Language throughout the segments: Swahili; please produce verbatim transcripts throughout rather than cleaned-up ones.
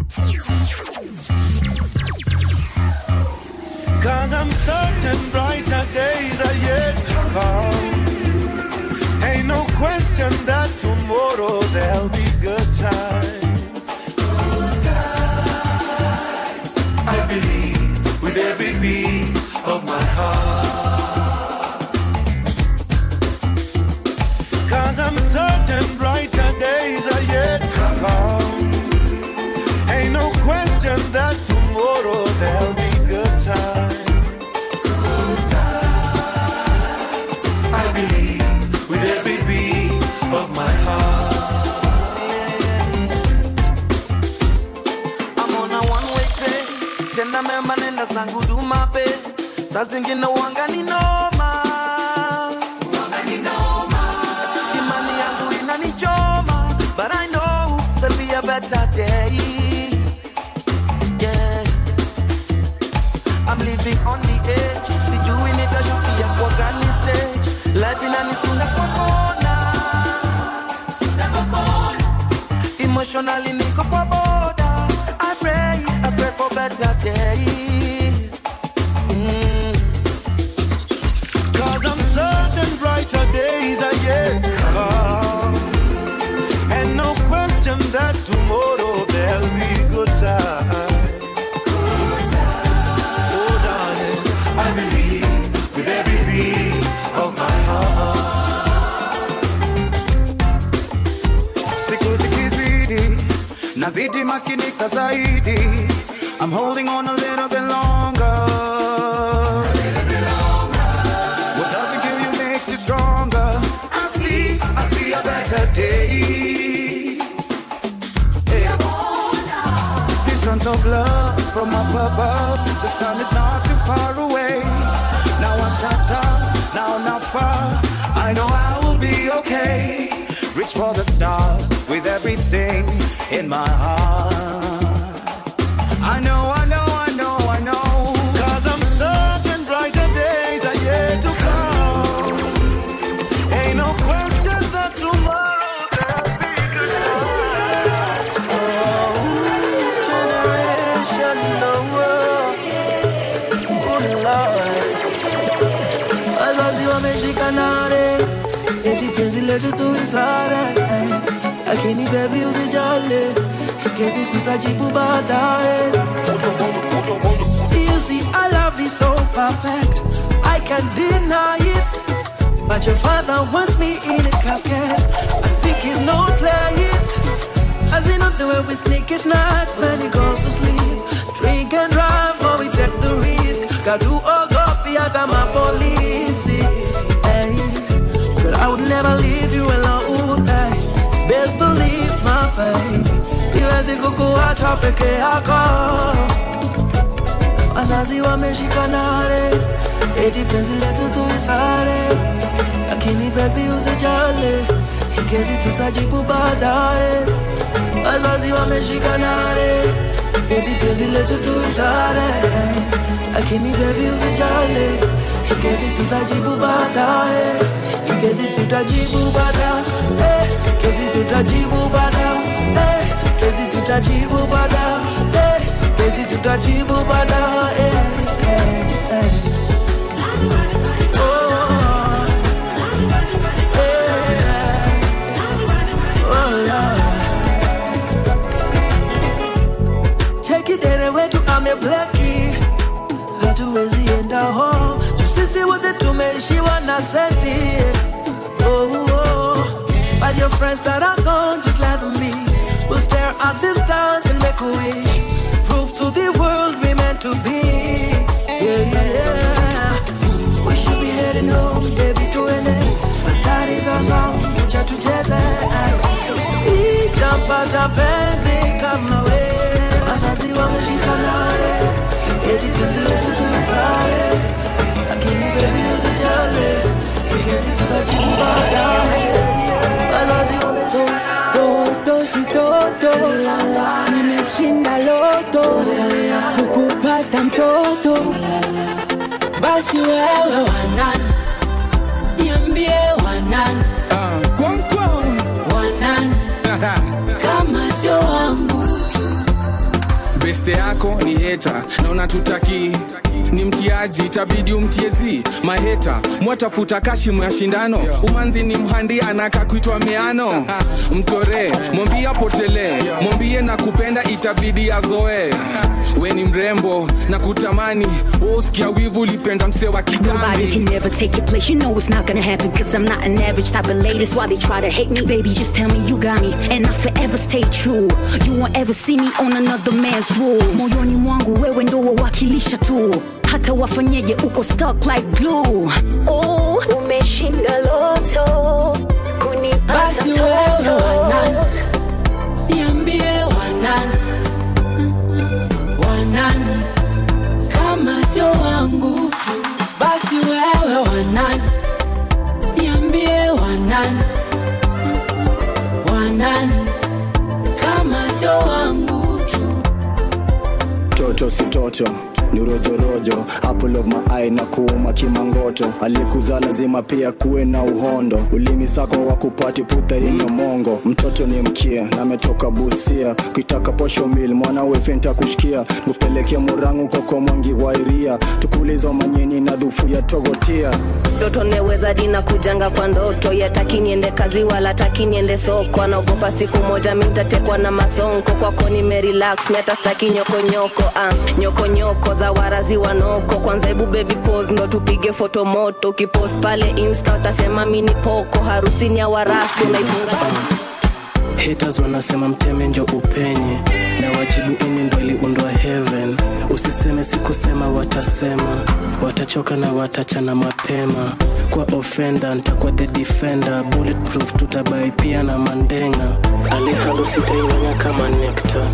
Cause I'm certain brighter days are yet to come. Ain't no question that tomorrow there'll be good times. Good times. I believe with every beat of my heart. Cause I'm certain brighter days are yet to come. Ain't no question that tomorrow there'll be good times. Good times. I believe with every beat of my heart. I'm on a one-way train. Tena mema nenda zangu do my best. Saa zingine wanga ni noma. Wanga ni noma. Imani yangu inanichoma. But I know there'll be a better day. Yeah. I'm living on the edge. Sijui nitashukia kwa gani stage. Life inanisunda kwa kona. Sunda kwa kona. Emotionally niko kwa border. I pray, I pray for better days. Mm. Cause I'm certain brighter days are yet to come. And no question that tomorrow there'll be good times. I believe with every beat of my heart. Siku zikizidi, nazidi makinika zaidi. I'm holding on a little bit longer. A little bit longer. What doesn't kill you makes you stronger. I see, I see a better day. Hey. Visions of love from up above. The sun is not too far away. Now I shut up, now I'm not far. I know I will be okay. Reach for the stars with everything in my heart. I know, I know, I know, I know. Cause I'm certain brighter days are yet to come. Ain't no question that tomorrow there'll be good times. Oh, generation, the world. Oh, Lord. Wazazi wameshikanare. Eti penzi letu tuisare. Lakini baby usijali. Kesi tutajibu baadaye. You see, our love is so perfect. I can't deny it. But your father wants me in a casket. I think he's not playing. As in the way we sneak at night when he goes to sleep. Drink and drive or we take the risk. Got to all go fiata my police. Hey, girl, I would never leave you alone. Hey, best believe my baby. Siwezi kukuacha peke yako. Wazazi wameshikanare. Eti penzi letu tuisare. Lakini baby usijali. Kesi tutajibu baadaye. Wazazi wameshikanare. Eti penzi letu tuisare. Lakini baby usijali. Kesi tutajibu baadaye. Kesi tutajibu baadaye. Kesi tutajibu baadaye. Kesi tutajibu baadaye. Kesi tutajibu baadaye. Check it there wetu amebleki. Hatuwezi enda home. Tusisi wote tumeishiwa na senti. Oh, oh. But your friends that are gone, just let them be. We'll stare at the stars and make a wish. Prove to the world we meant to be. Yeah, yeah. We should be heading home, baby, to an end. But that is our song, kucha tucheze. Ijapata penzi kama we. Wazazi wameshikanare. Eti penzi letu tuisare. Lakini baby usijali. Kesi tutajibu baadaye. Wazazi Toto si toto, nimeshinda loto, kukupata mtoto. Basi wewe wanani, niambie wanani, wanani, kama sio wangu. beste yako ni heta na unatutaki ni mtiaji itabidi umtiezi maheta mwatafuta kashi mwa shindano umanzi ni mhandi anaka kuitwa meano mtore mwambie potele mwambie na kupenda itabidi azoe we ni mrembo na kutamani usikia wivu lipenda mse wa kitambi. Nobody can never take your place, you know it's not gonna happen, cause I'm not an average type of lady. That's why they try to hate me. Baby, just tell me you got me and I forever stay true. You won't ever see me on another man's rules. Moyoni mwangu wewe ndo wawakilisha tu, hata wafanyeje uko stuck like glue. Oh, umeshinda loto kunipata toto. Wanan, niambie wanan, wanan, kama sio wangu tu basi wewe wanan, niambie wanan, wanan, kama sio wangu tu. Toto si toto ni rojo rojo, apple of my eye na kuuma kimangoto. Alikuza lazima pia kuwe na uhondo, ulimi sako wa kupati puta ino mongo. Mtoto ni mkia na metoka Busia, kuitaka posho mil mwana wefenta kushikia. Nupelekea murangu koko mwangi wairia, tukulizo manyeni na dhufu ya togotia. Doto neweza dina kujanga kwa ndoto, yataki niende kazi wala taki niende soko. Anaogopa siku moja mintatekwa na masonko, kwako nimerelax miata staki nyoko nyoko. Ah, nyoko nyoko za warazi wanoko, kwanza ebu baby pose ndo tupige foto moto. Ukipost pale insta utasema mini poko, harusini ya warastu unaifunga. Haters wanasema mteme njo upenye, na wajibu ini ndo iliundwa heaven. Usiseme sikusema watasema, watachoka na watachana mapema. Kwa offender nitakuwa the defender, bulletproof tutabai pia na mandenga. Alejandro sitainganya kama nectar.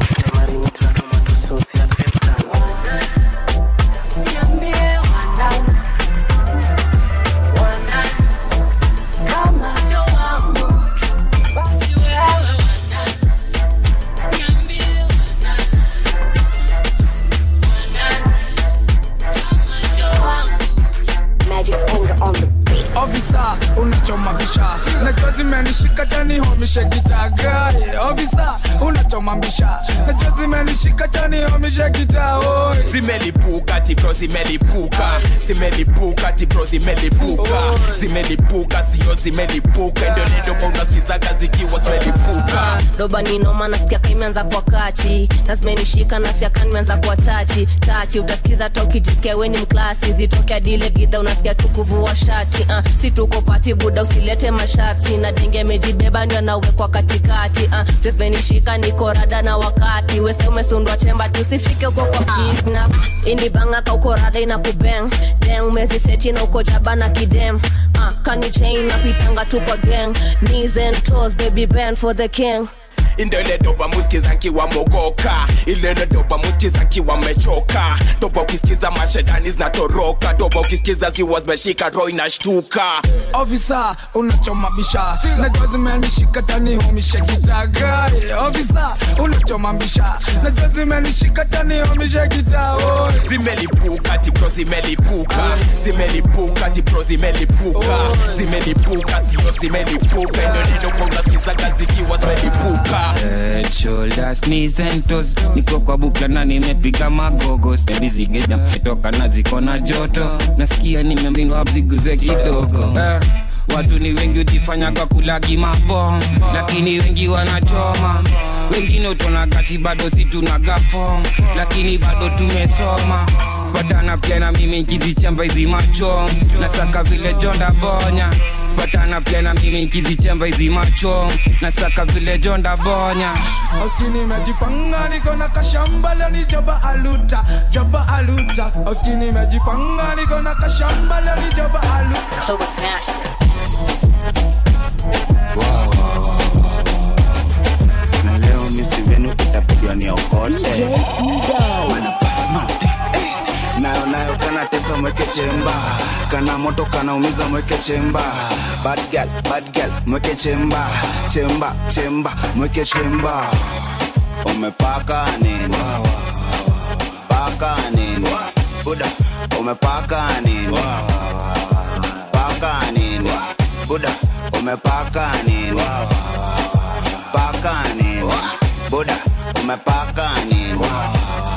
Officer, unachoma bisha najua zimenishika tani homishe kitagaye. Officer, unachoma bisha najua zimenishika tani homishe kitao. Zimelipuka tipro zimelipuka, zimelipuka tipro zimelipuka, zimelipuka sio zimelipuka, ndio ndio kwa unasikizaga zikiwa zimelipuka. Doba ni noma nasikia kaimeanza kwa kachi, na zimenishika nasikia kanimeanza kwa tachi. Tachi utasikiza hata ukijisikia we ni mklasi, zitokea dile gidha unasikia tukuvua shati. Uh, si tuko pati buda usilete masharti, na denge mejibeba ndio anawekwa katikati. Uh, zimenishika niko rada na wakati, wese umesundwa chemba tusifike uko kwa kidnap. Ini banga ka uko rada inakubang, den umezi seti na uko jaba na kidem. Uh, can you chain na pitanga tu kwa gang, knees and toes baby bend for the king. Indele doba muskiza nkiwa mogoka, Indele doba muskiza nkiwa mechoka. Doba ukisikiza mashedani zinatoroka, Doba ukisikiza ziwa zimeshika roho inashtuka. Officer, unachoma bisha najua zimenishika tani homishe kitagaye. Officer, unachoma bisha najua zimenishika tani homishe kitao. Zimelipuka tipro zimelipuka, zimelipuka tipro zimelipuka, zimelipuka sio zimelipuka, ndio ndio kwa unasikizaga zikiwa zimelipuka. Head, shoulders, knees and toes. Niko kwa bukla na nimepiga magogo. Spendi zigeja metoka na ziko na joto. Nasikia nimemlindwa mziguze kidogo. eh, Watu ni wengi utifanya kwa kulagi mabom, lakini wengi wanachoma. Wengine utona kati bado si tunagafom, lakini bado tumesoma. Patana pia na mimi nkizichamba hizi macho, nasaka vile Jonda Bonya. Patana pia na mimi nkizichamba hizi macho, nasaka vile Jonda Bonya. Oskini mejipanga niko na kashamba leo ni joba aluta, joba aluta. Oskini mejipanga niko na kashamba leo ni joba aluta. Toba smashed it. Wow, wow, wow. Na leo misi venu itapigia ni okote D J T-Dog nayo nayo kana tesa mweke chemba, kana moto kana umiza mweke chemba. Bad girl, bad girl, mweke chemba, chemba, chemba, mweke chemba. Umepaka nini? Paka nini? Buda, umepaka nini? Paka nini? Buda, umepaka nini? Paka nini? Buda, umepaka nini?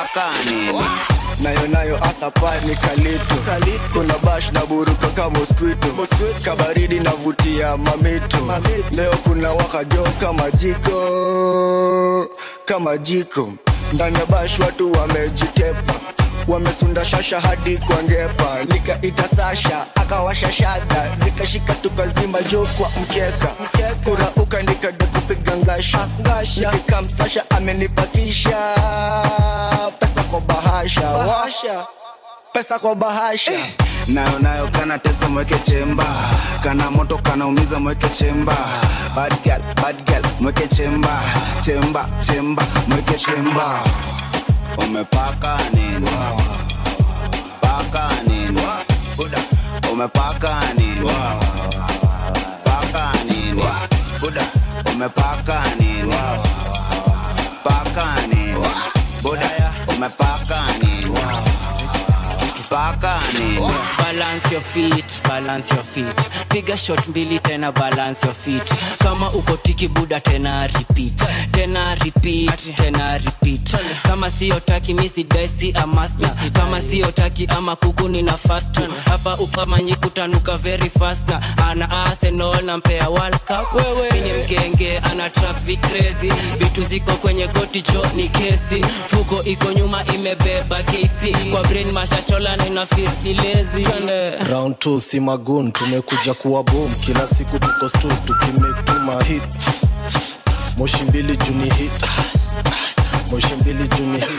umepaka nini? Nayo nayo asapa ni kalito. Kuna bash na buruka kama mosquito. Kabaridi navutia mamito. Leo kuna wakajo kama jiko. Kama jiko. Ndani ya bash watu wamejitepa. Wamesunda shasha hadi kwa ngepa. Nikaita Sasha, akawasha shada. Zikashika tukazima jo kwa mkeka. Kura uka nikada kupiga ngasha. Nikikam Sasha amenipakisha. Pesa kwa bahasha. Washa. Pesa kwa bahasha. eh. Nayo nayo kana tesa mweke chemba. Kana moto kana umiza mweke chemba. Bad girl, bad girl, mweke chemba. Chemba, chemba, mweke chemba. Umepaka nini? Paka nini? Buda. Umepaka nini? Paka nini? Buda. Umepaka nini? Paka nini? Buda. Umepaka nini? Paka nini? Balance your feet, balance your feet. Piga shot mbili tena balance your feet. Kama uko tiki buda tena repeat. Tena repeat, tena repeat. Kama siyo taki misi daisi amasna. Kama siyo taki ama kuku nina fast. Hapa upama nyikutanuka very fast na. Ana Arsenal na mpea World Cup. Wewe Minye mgenge ana traffic crazy. Vitu ziko kwenye goti cho ni kesi. Fuko iko nyuma imebeba kesi. Kwa brain mashashola na ina feel lazy. Round two si magun tumekuja kuwa boom. Kila siku tuko stu tukimake tuma hit. Moshi mbili juni hit. Moshi mbili juni hit.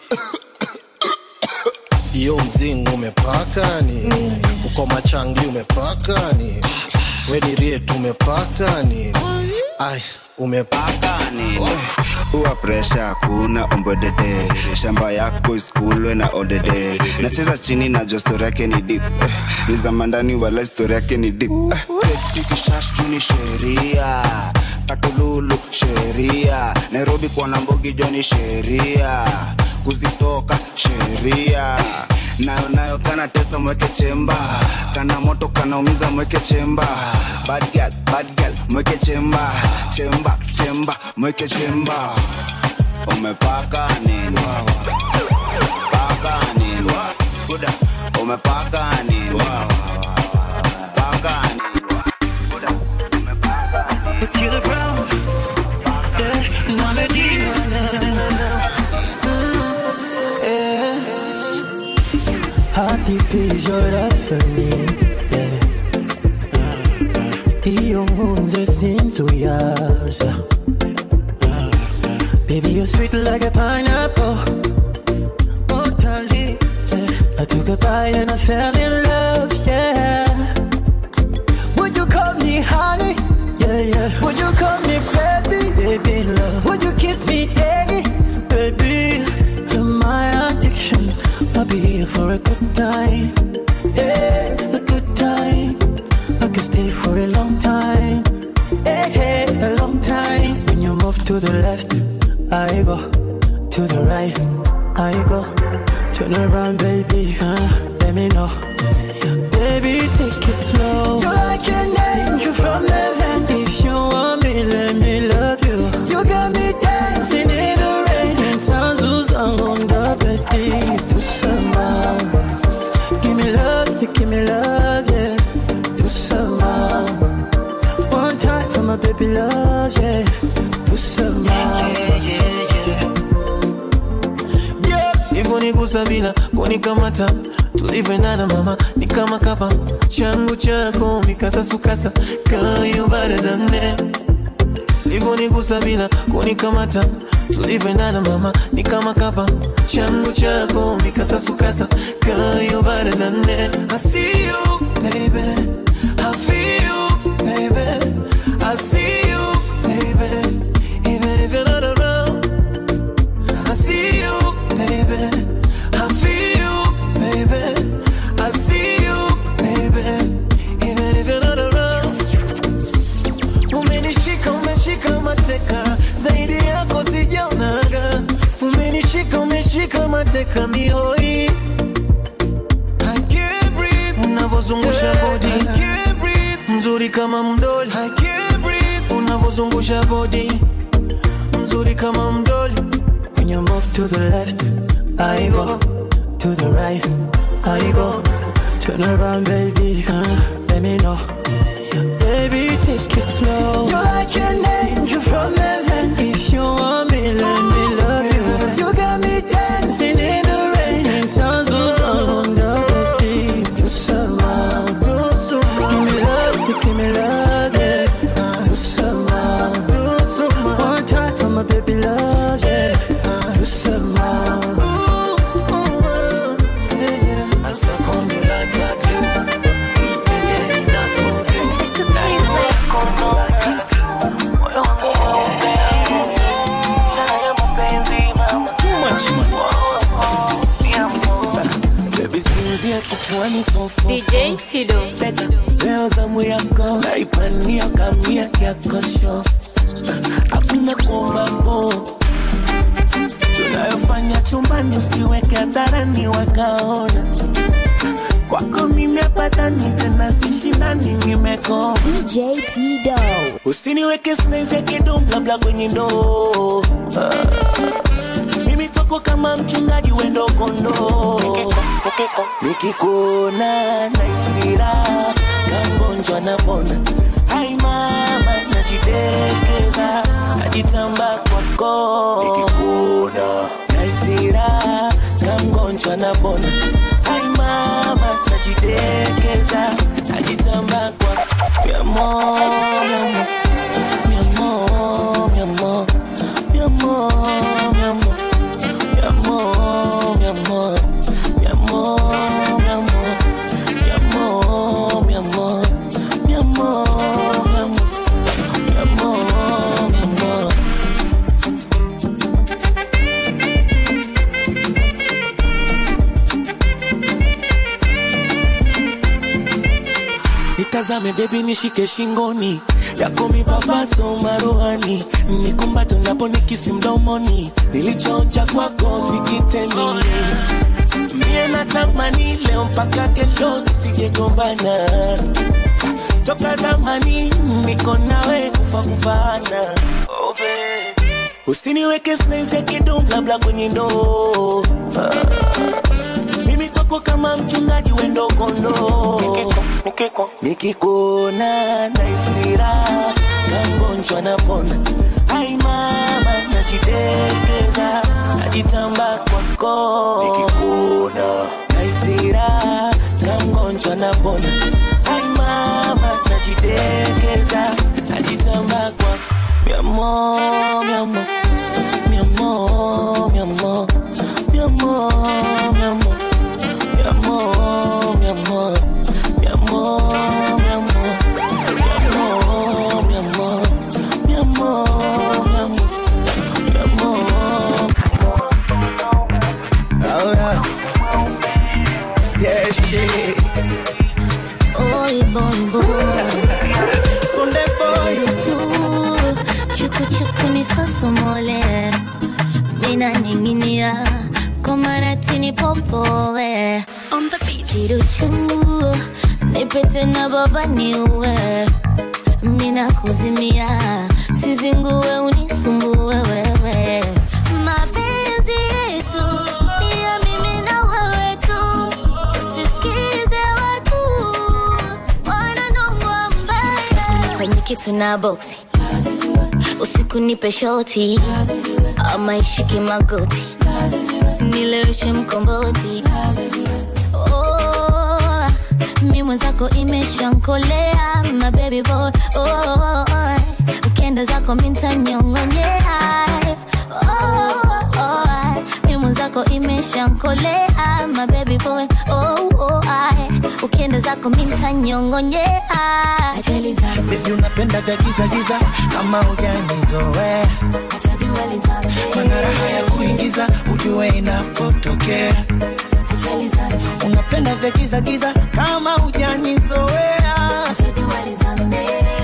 Iyo mzingu umepaka ni uko machangi umepaka ni weni rie tumepaka ni ay umepaka ni uwa presha kuna umbodede. Shamba yako iskulwe na odede. Nacheza chini na jo story yake ni deep. Nizamandani wala story yake ni deep. Tiki shash juni sheria. Katululu sheria. Nairobi kwa Nambogi joni sheria. Kuzitoka sheria. Nayo nayo kana tesa mweke chemba. Kana moto kana umiza mweke chemba. Bad girl, bad girl, mweke chemba. Chemba, chemba, mweke chemba. Umepaka nini? Paka nini? Buda. Umepaka nini? Paka nini? Buda. Umepaka nini? Kill it brown. Yeah, Namedina. How deep is your love for me? Yeah. Iyo ngunze sinzuyaza. Baby, you're sweet like a pineapple. Oh, darling, yeah. I took a bite and I fell in love, yeah. Would you call me honey? Yeah, yeah. Would you call me baby? Baby, love. Would you kiss me daddy? Baby, you're my addiction. I'll be here for a good time. Yeah, a good time. I can stay for a long time. Hey, hey, a long time. When you move to the left, I go. To the right, I go. Turn around, baby, uh, let me know. Baby, take it slow. You're like an angel from heaven. If you want me, let me love you. You got me dancing in the rain. And sounds who's on the baby. Do some more. Give me love, you give me love, yeah. Do some more. One time for my baby love, yeah. Do some more. Yeah, yeah, yeah. Hivyo nigusa bila kunikamata. Tulivyoendana mama ni kama kapa. Changu chako mikasa sukasa. Girl you better than that. Hivyo nigusa bila kunikamata. Tulivyoendana mama ni kama kapa. Changu chako mikasa sukasa. Girl you better than that. I see you baby, I feel you baby, I see you baby. Even if you're not around, I see you baby, I feel you baby, I see you baby. Even if you're not around. Umenishika, umeshika mateka. Zaidi yako sijaonaga. Umenishika, umeshika mateka mihoi. I can't breathe. Unavozungusha body, I can't breathe. Mzuri kama mdoli, I can't breathe. Unavozungusha body, mzuri kama mdoli. When you move to the left, I go to the right, I go. Turn around, baby, uh, let me know. Baby, take it slow. You're like an angel from heaven. If you want me, let me love you. You got me dancing in the rain. And sounds goes on the baby. You surround. Give me love, you give me love, yeah. You surround. One time for my baby love, yeah. You surround. I'm stuck on you like I do. Yeah, enough of you. Just to please me. Too much money. Baby, squeeze your kichwani for four. D J Tido. Leo zamu yako naipania kamia yako show. Hakuna kuomba po. Tunayofanya chumbani usiweke hadharani wakaona. Kwako mimi hapata tena sishindani nimeko. D J Tido. Usiniweke sense ya kidumbla bla kwenye ndoo. Mimi kwako kama mchungaji wendo kondo. Nikikuona naisira kangonjwa na pona. Hai mama najidekeza najitamba kwako. Nikikuona naisira kangonjwa na pona. Hai mama najidekeza najitamba kwako. Mi amor, mi amor, mi amor, mi amor, mi amor, mi amor, mi amor, mi amor, mi amor, mi amor, mi amor, mi amor, mi amor, mi amor, mi amor, mi amor. Nitazame baby nishike shingoni yako mipapaso marohani nikumbate napo nikisi mdomoni nilichoonja kwako sikitemi mie natamani leo mpaka kesho tusijegombana toka zamani niko nawe kufa kufana oh baby usiniweke sense ya kidumbla bla kwenye ndoo mimi kwako kama mchungaji wendo kondo. Nikikuona naisira kangonjwa na pona. Hai mama najidekeza najitamba kwako. Nikikuona naisira kangonjwa na pona. Hai mama najidekeza najitamba kwako. Mi amor, mi amor, mi amor, mi amor, mi amor, mi amor. Mi amor, mi amor, mi amor, mi amor, mi amor, mi amor, mi amor, mi amor. Oh yeah, yeah shit. Oi boy boy, Kunde boy, rusu, chuku chuku ni sosomole, mina ninginia, komaratini popoe. On the beat. Kiruchu, nipete na baba niwe. Mina kuzimia, sizinguwe unisumbue wewe. Mapenzi yetu, ni ya mimi na wewe tu. Usisikize watu, wananongwa mbaya. Usinifanye kitu na boxi, usiku nipe shoti, ama ishike magoti, nileweshe mkomboti. Oh, mi mwenzako imeshankolea, my baby boy. Oh, ukienda zako minta nyongonyea. Oh, oh, mi mwenzako imeshankolea, my baby boy. Oh, oh, ukienda zako minta nyongonyea. Ajali zangu baby unapenda vya giza giza kama hujanizoea. Acha duali zangu Mana raha ya kuingiza ujue inapotokea. Ajali zangu unapenda vya giza giza kama hujanizoea. Acha duali zangu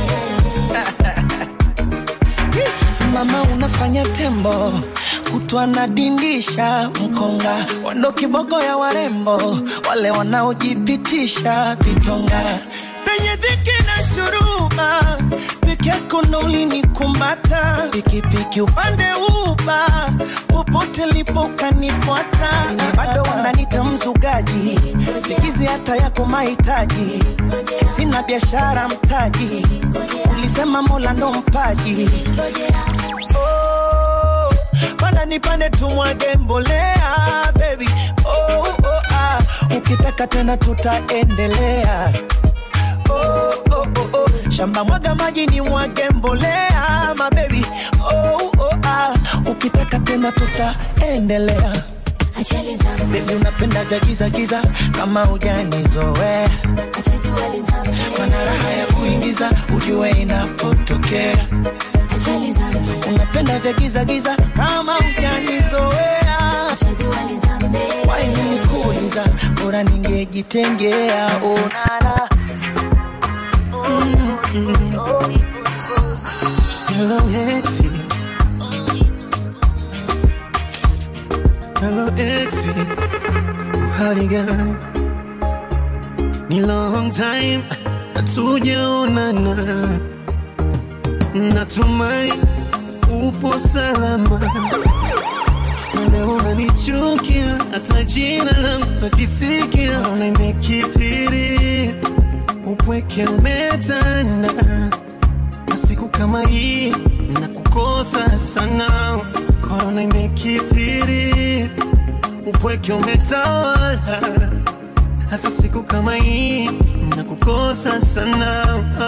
Mama unafanya tembo kutwa na dindisha mkonga wando kiboko ya warembo wale wanaojipitisha vitonga penye dhiki na shuruba peke yako ndo ulinikumbata pikipiki upande uba popote lipo kanifuata, ni bado unanita mzugaji, sikizi hata yako mahitaji, sina biashara mtaji, ulisema Mola ndo mpaji. Oh, panda nipande tumwage mbolea baby. Oh, oh, ah, ukitaka tena tutaendelea. Oh, oh, oh, oh, shamba mwaga maji ni mwage mbolea my baby. Oh, oh, ah, ukitaka tena tutaendelea. Achali zangu baby, unapenda vya giza giza kama hujanizoea. Achali zangu mana raha ya kuingiza ujue inapotokea. Achali zangu unapenda vya giza giza kama hujanizoea. Achali zangu why nilikuuliza bora ningejitengea. Oh nana mm-hmm. Hello Etsy, hello Etsy, hali gani? Ni long time hatujaonana, natumai upo salama. Na leo unanichukia hata jina langu nakisikia, nimekithiri upweke umetanda, na siku kama hii nakukosa sana. Korona imekithiri upweke umetawala, hasa siku kama hii nakukosa sana.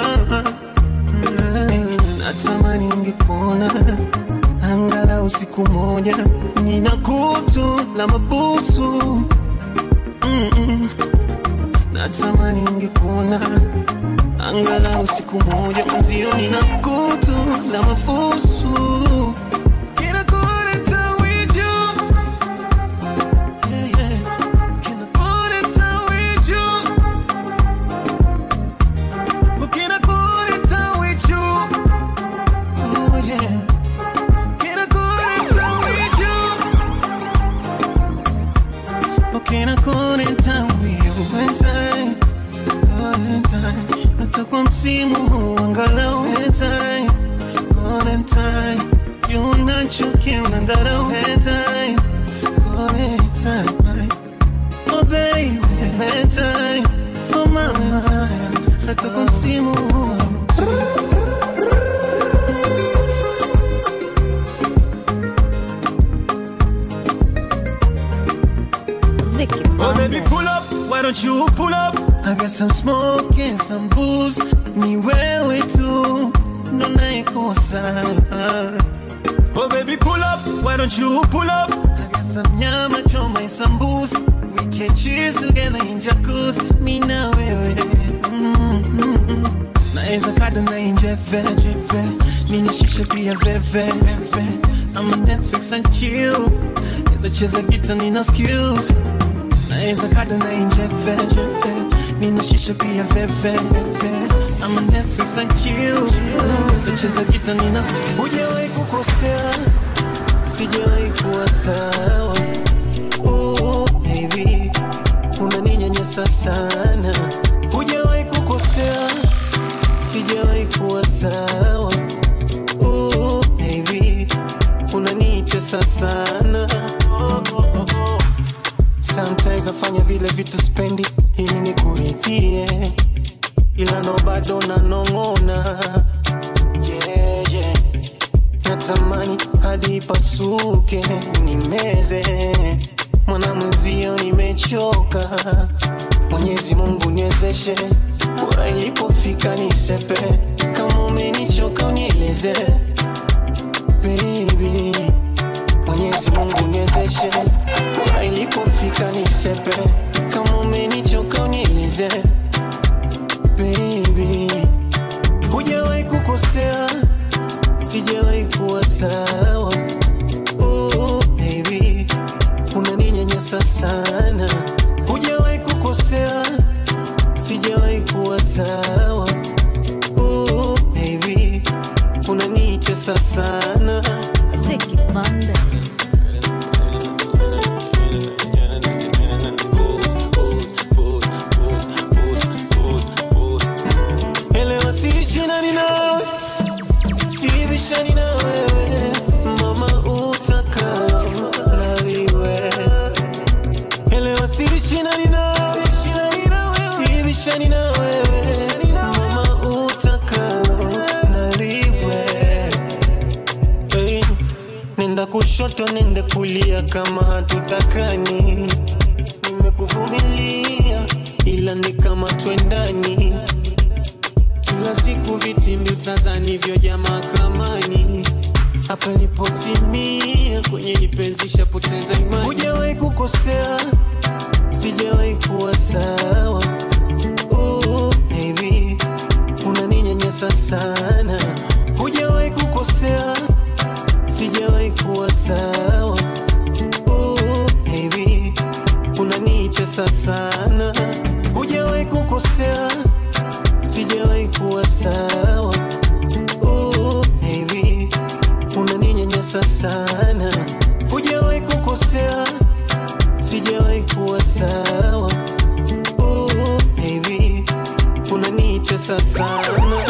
Natamani ningekuona angalau siku moja, nina kutu la mabusu. Mm-mm. Natamani ningekuona angalau siku moja, mwenzio nina kutu la mabusu. Can I go to town with you? Yeah, yeah. Can I go to town with you? Well, can I go to town with you? Oh yeah. Can I go to town with you? Well, can I go to town with you? One time, one time. Natakwa msimu huu angalau one time, one time. Unachukia unandharau one time, one time. Oh baby, one time. Oh mama, natakwa msimu huu. Oh baby, pull up, why don't you pull up? I got some smoke and some booze. Ni wewe tu ndo naikosa. Oh baby, pull up, why don't you pull up? I got some nyama choma and some booze. We can chill together in jacuzzi. Mi na wewe mm-hmm. Naeza kada na inje vege nina shisha pia veve. I'm on Netflix and chill. Naeza cheza guitar nina skills. Naeza kada na inje vege nina shisha pia veve. I'm on Netflix and chill. Naeza cheza guitar nina skills. Hujawahi kukosea, sijawahi kuwa sawa. Oh baby, unaninyanyasa sana. Hujawahi kukosea, sijawahi kuwa sawa. Oh baby, unanitesa sana. Oh, oh, oh, oh. Sometimes nafanya vile vitu spendi ili nikuridhie, ila ndo bado nanong'ona. Yeah, yeah. Natamani hadi pasuke nimeze, mwana mwenzio nimechoka. Mwenyezi Mungu niwezeshe, bora ilipofika nisepe. Kama umenichoka unieleze baby. Mwenyezi Mungu niwezeshe, bora ilipofika nisepe. Kama umenichoka unieleze baby. Hujawahi kukosea, sijawahi kuwa sawa. Oh baby, unaninyanyasa sana. Hujawahi kukosea, sijawahi kuwa sawa. Oh baby, unanitesa sana. Vicky Monday. Elewa sishina ni nawe, sibishani na wewe. Mama utakalo kushoto nende kulia kama hatutakani. Nimekuvumilia ila ni kama twendani. Kila siku vitimbi utazani vyo jamaa kamani. Hapa nipotimia kwenye nipenzisha poteza imani. Hujawahi kukosea, sijawahi kuwa sawa. Oh baby, unaninyanyasa sana. Hujawahi kukosea, sijawahi kuwa sawa. Oh baby, unanicheza sana. Hujawahi kukosea, sijawahi kuwa sawa. Oh baby, unaninyanyasa sana. Hujawahi kukosea, sijawahi kuwa sawa. Oh baby, unanicheza sana.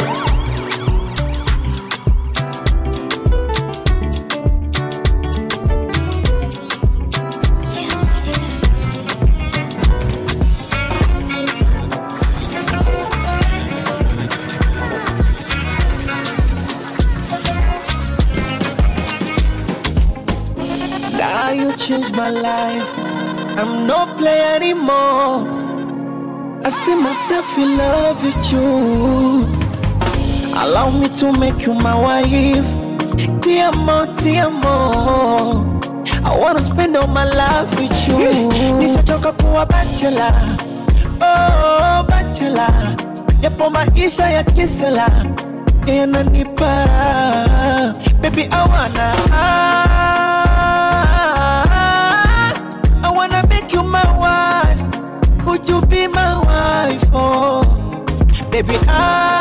You changed my life. I'm no player anymore. I see myself in love with you. Allow me to make you my wife. Ti amo, ti amo. I wanna spend all my life with you. Nishachoka kuwa bachelor. Oh, bachelor. Yapo maisha ya kisela yananipa. Baby, I wanna I wanna make you my wife. Would you be my wife? Oh, baby, I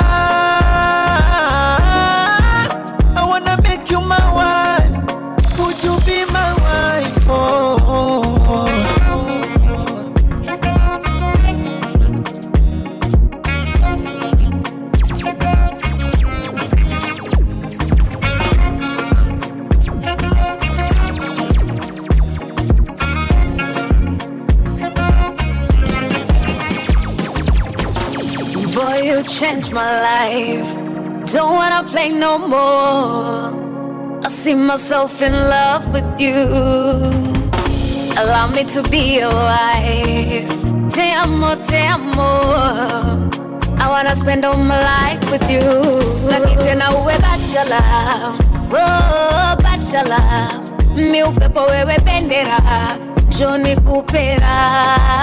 I wanna make you my wife. Would you be my wife? Oh, You changed my life. Don't wanna play no more. I see myself in love with you. Allow me to be your wife. Te amo, te amo. I wanna spend all my life with you. Saki tena uwe bachelor. Oh, bachelor. Mi upepo wewe bendera. Johnny Coopera.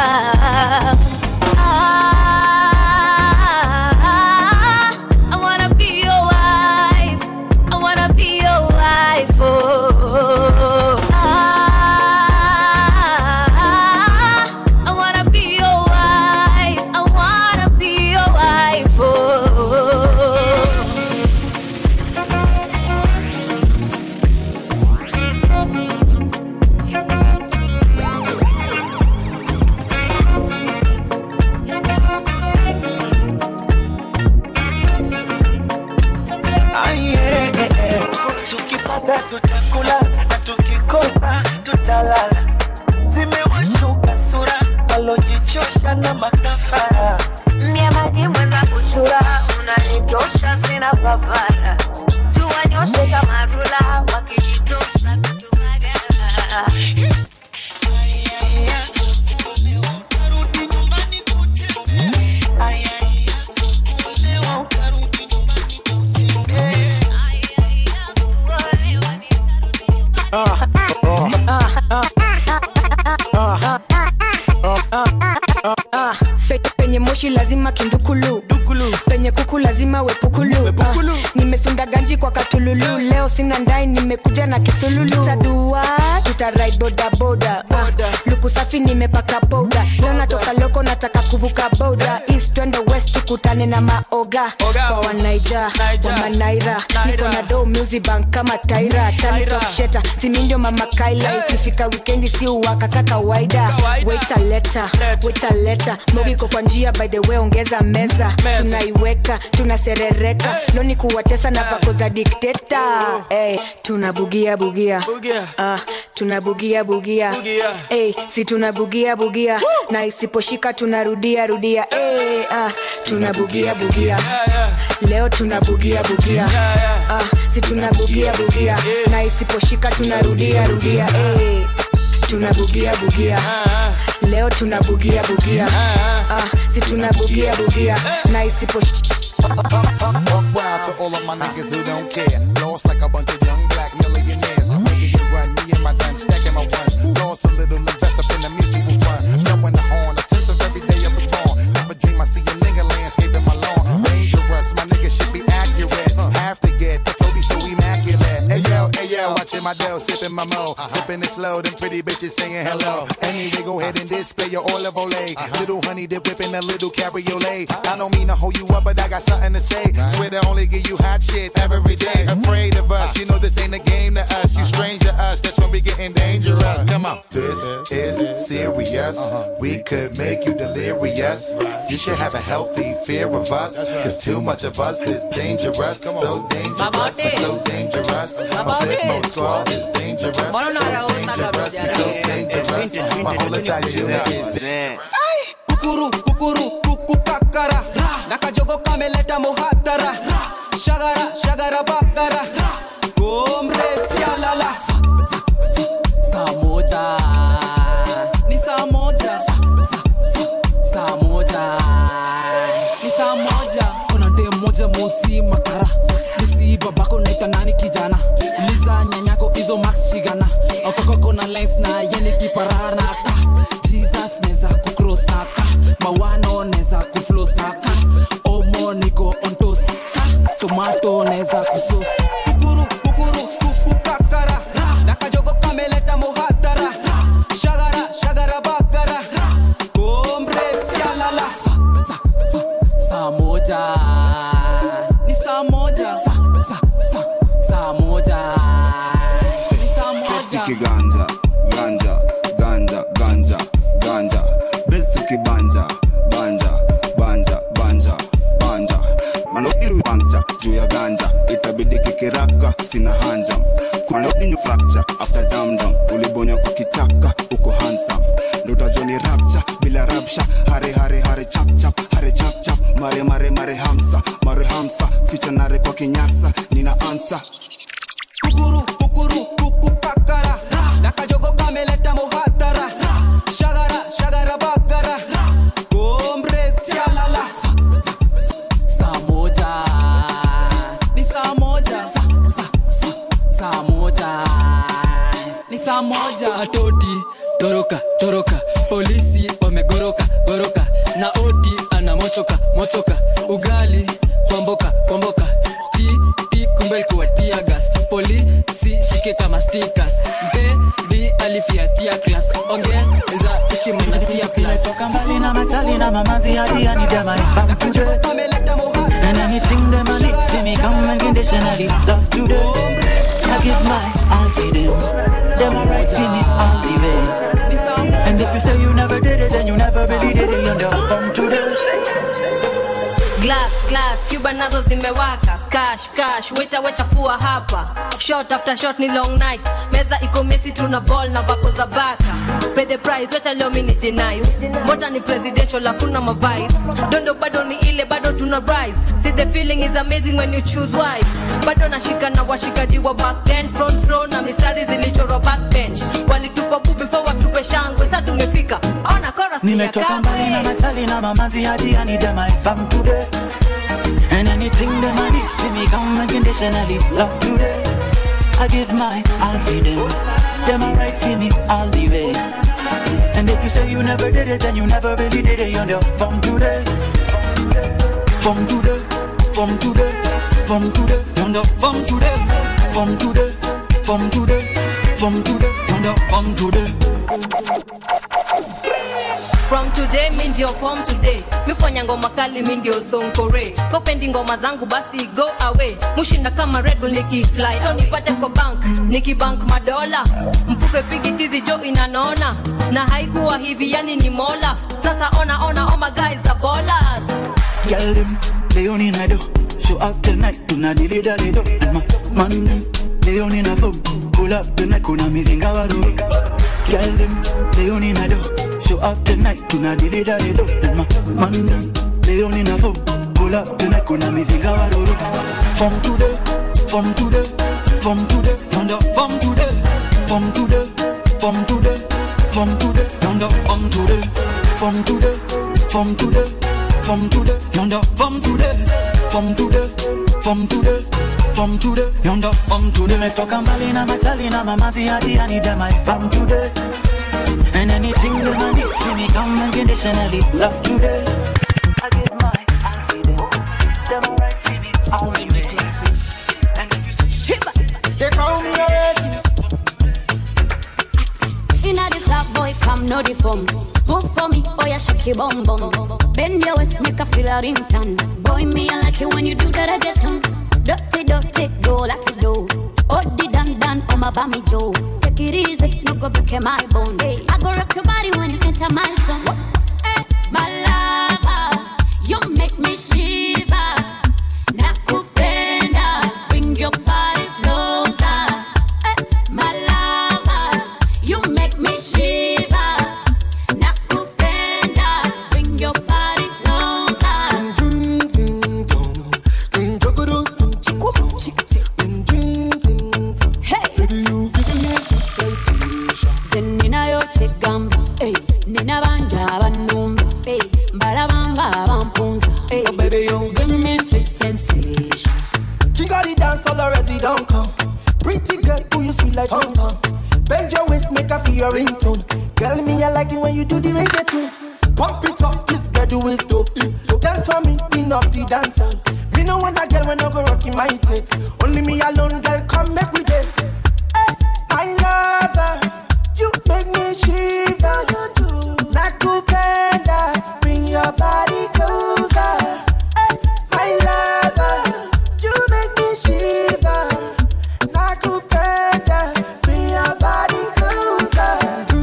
tutakula na tukikosa tutalala. Zimewashuka sura walojichosha na makafara. Mie maji mwenza kuchura, unanitosha sina papara. Tuwanyoshe kama rula, wakijitosa kutumaga. Penye moshi lazima kindukulu Dukulu. Penye kuku lazima wepukulu, wepukulu. Uh, nimesunda ganji kwa katululu. Leo sina ndai nimekuja na kisululu. Tutadua, tutaride boda boda, uh, luku safi nimepaka powder. Leo natoka loko nataka kuvuka boda. East twende west tukutane na maoga. Kwa wanaija, kwa manaira. Niko na do music bank kama Taira. Tani top sheta, simindio mama Kaila. Ikifika weekendi si uwaka kaka waida. Wait a letter, wait a letter. Mogi kwa njia by the way ongeza meza. Tunaiweka, tunaserereka. Hey. Loni kuwatesa na vako za dictator. Hey, tunabugia bugia. Ah, tunabugia bugia. Hey, si tunabugia bugia. Woo. Na isiposhika tunarudia rudia. Hey, ah, tunabugia bugia. Leo tunabugia bugia. Ah, si tunabugia bugia na isiposhika tunarudia rudia hey. Tunabugia bugia leo tunabugia bugia ah si tunabugia bugia na isiposhika. Wild to all of my niggas who don't care. Lost like a bunch of young black millionaires. Making you run, me and my done stacking my ones. Lost a little, invest up in the mutual fund. Blowing the horn, a sense of every day I was born. Never dream I see a nigga landscaping my lawn. Dangerous, my nigga should be accurate. Have to get the flow be so immaculate. Hey yo, hey yo, watching my dough, sipping my mo. Sipping it slow, them pretty bitches singing hello. Anyway, go ahead and display your olive olay. Little honey dip whipping a little cabriolet. I don't mean to hold you up, but I got something to say. Swear to only give you hot shit every day. Afraid of us, you know this ain't a game to us. You strange to us, that's when we getting dangerous. Come on. This is serious. We could make you delirious. You should have a healthy fear of us, cause too much of us is dangerous. So dangerous, we're so dangerous. My Flipmode squad is dangerous. So dangerous, we're so dangerous. My whole entire unit is dead. Kukuru, kukuru, kukupakara. Nakajogo kameleta muhatara. Shagara, shagara bakara. Gomre tialala. Sa, sa, sa, sa moja. Ni sa moja. Sa, sa, sa, sa moja. Ni sa moja. Kuna dem moja mosi makara. Nisi babako naita nani kijana. Liza nyanyako izo max shigana. Otoko kona lens na yeni kiparana ka. Jesus neza kukros na ka. Mawano neza kuflos na ka. Omo niko ontos ka. Tomato neza kusos. Kukuru, kukuru, kukupakara. Nakajogo kameleta muhatara. Shagara, shagara bakara. Gombre tialala. Sa, sa, sa, sa moja. Ni sa moja. Sa, sa, sa, sa moja. Ni sa moja. Setiki ganja, ganja, ganja, ganja, ganja. Bestuki banja, banja, banja, banja, banja. Mano ilu banja, juu ya ganja. Itabidi kikiraka, sina hanjam. Kuna inyu fracture, after jam down. Ulibonya kwa kitaka, uko handsome. Ndoto joni rapture, bila rapsha. Hare hare hare chap chap, hare chap chap. Mare mare mare hamsa, mare hamsa. Ficha nare kwa kinyasa, nina answer. Kukuru, kukuru, kukupakara. Nakajogo kameleta muhatara. Shagara, shagara bakara. Gombre tialala. Sa, sa, sa, sa moja. Ni sa moja. Sa, sa, sa, sa moja. Ni sa moja. Atoti, toroka, toroka. Polisi wamegoroka, goroka. Na oti ana mochoka, mochoka. Ugali, kwamboka, kwamboka. Ti, ti, kumbel kuwa tia gas. Polisi shike kama stickers. Mpendi alifiatia class. Ongeza ikimanasia plus. Toka mbali na machali na mamazi hadi ya nidama ifam today. And anything them and it see me come unconditionally love today. I give my all to them. Them alright for me all the way. And if you say you never did it, then you never really did it. You know from today. Glass, glass, Cuba nazo zimewaka. Cash, cash, waiter wecha kuwa hapa. Shot after shot ni long night. Meza iko mesi tuna ball na vako za baka. Pay the price, wecha leo mini jinais. Mota ni presidential, hakuna mavice. Dondo bado ni ile, bado tuna rise. See the feeling is amazing when you choose wife. Bado nashika na washikaji wa back then. Front row na mistari zilichorwa backbench. Walitupa bu before watupe shangwe. Sasa tumefika, ona chorus ni ya nimetoka mbali na machali na mamazi hadi ya nidama ifam today. And anything them I need, see me come unconditionally love today. I give my all for them. Them alright for me all the way. And if you say you never did it, then you never really did it. You know from today, from today, from today, from today. You know from today, from today, from today, from today. You know from today. From today, mi ndio form today. Mifanya ngoma kali mi ndio sonkore. Kopendi ngoma zangu basi go away. Mushinda kama Red Bull nikifly. Leo nipate kwa bank, nikibank madola. Mfuke pigi tizi jo inanona. Na haikuwa hivi yani ni mola. Sasa ona ona all my guys are ballers. Girl them, they only na do. Show up tonight, tunadili dali do. And my man them, they only na phone. Pull up tonight, kuna mizinga waru. Girl them, they only na do. Show up tonight, tunadili dali do. And my man them, they only na phone. Pull up tonight, kuna mizinga waru. From today, from today, from today, yonder, from today, from today, from today, from today, yonder, from today, from today, from today, from today, yonder, from today, from today, from today, from today, yonder, from today. Nimetoka mbali na machali na mamazi hadi yani dema from today, and anything that I need, see me come unconditionally, love today. I give my all for them, them right for me, all in the classics. And then you say, Shiba, they call me already. Inna the club, boy, come no the phone. Move for me, oh yeah, shake your bum bum. Bend your waist, make a feel a ringtone. Boy, me I like it when you do that, I get on. Dirty, dirty, go like to do. Oh, the dan dan, oh my bammy Joe. Take it easy, no go break my bone. Hey, I go rock your body when you enter my zone. Hey, my lover, you make me shiver. Nakupenda, bring your body closer. Hey, my lover, you make me shiver. Nakupenda, bring your body closer. Zenina yo chegamba, hey, nina banja banumba, hey, mbalabanga bampunza, hey, oh baby you give me sweet sensation. King of the dance all already don't come. Pretty girl, who you sweet like Tom Tom. Bend your waist, make a feel your ringtone. Girl, me I like it when you do the reggaeton. Pump it up, this girl do it dope. Dance for me, queen of the dancer. Me no want a girl when I go rocking my tape. Only me alone, girl, come back with it. Hey, my lover, you make me shiver. Nakupenda, bring your body closer. Hey, my lover, you make me shiver. Nakupenda, bring your body closer.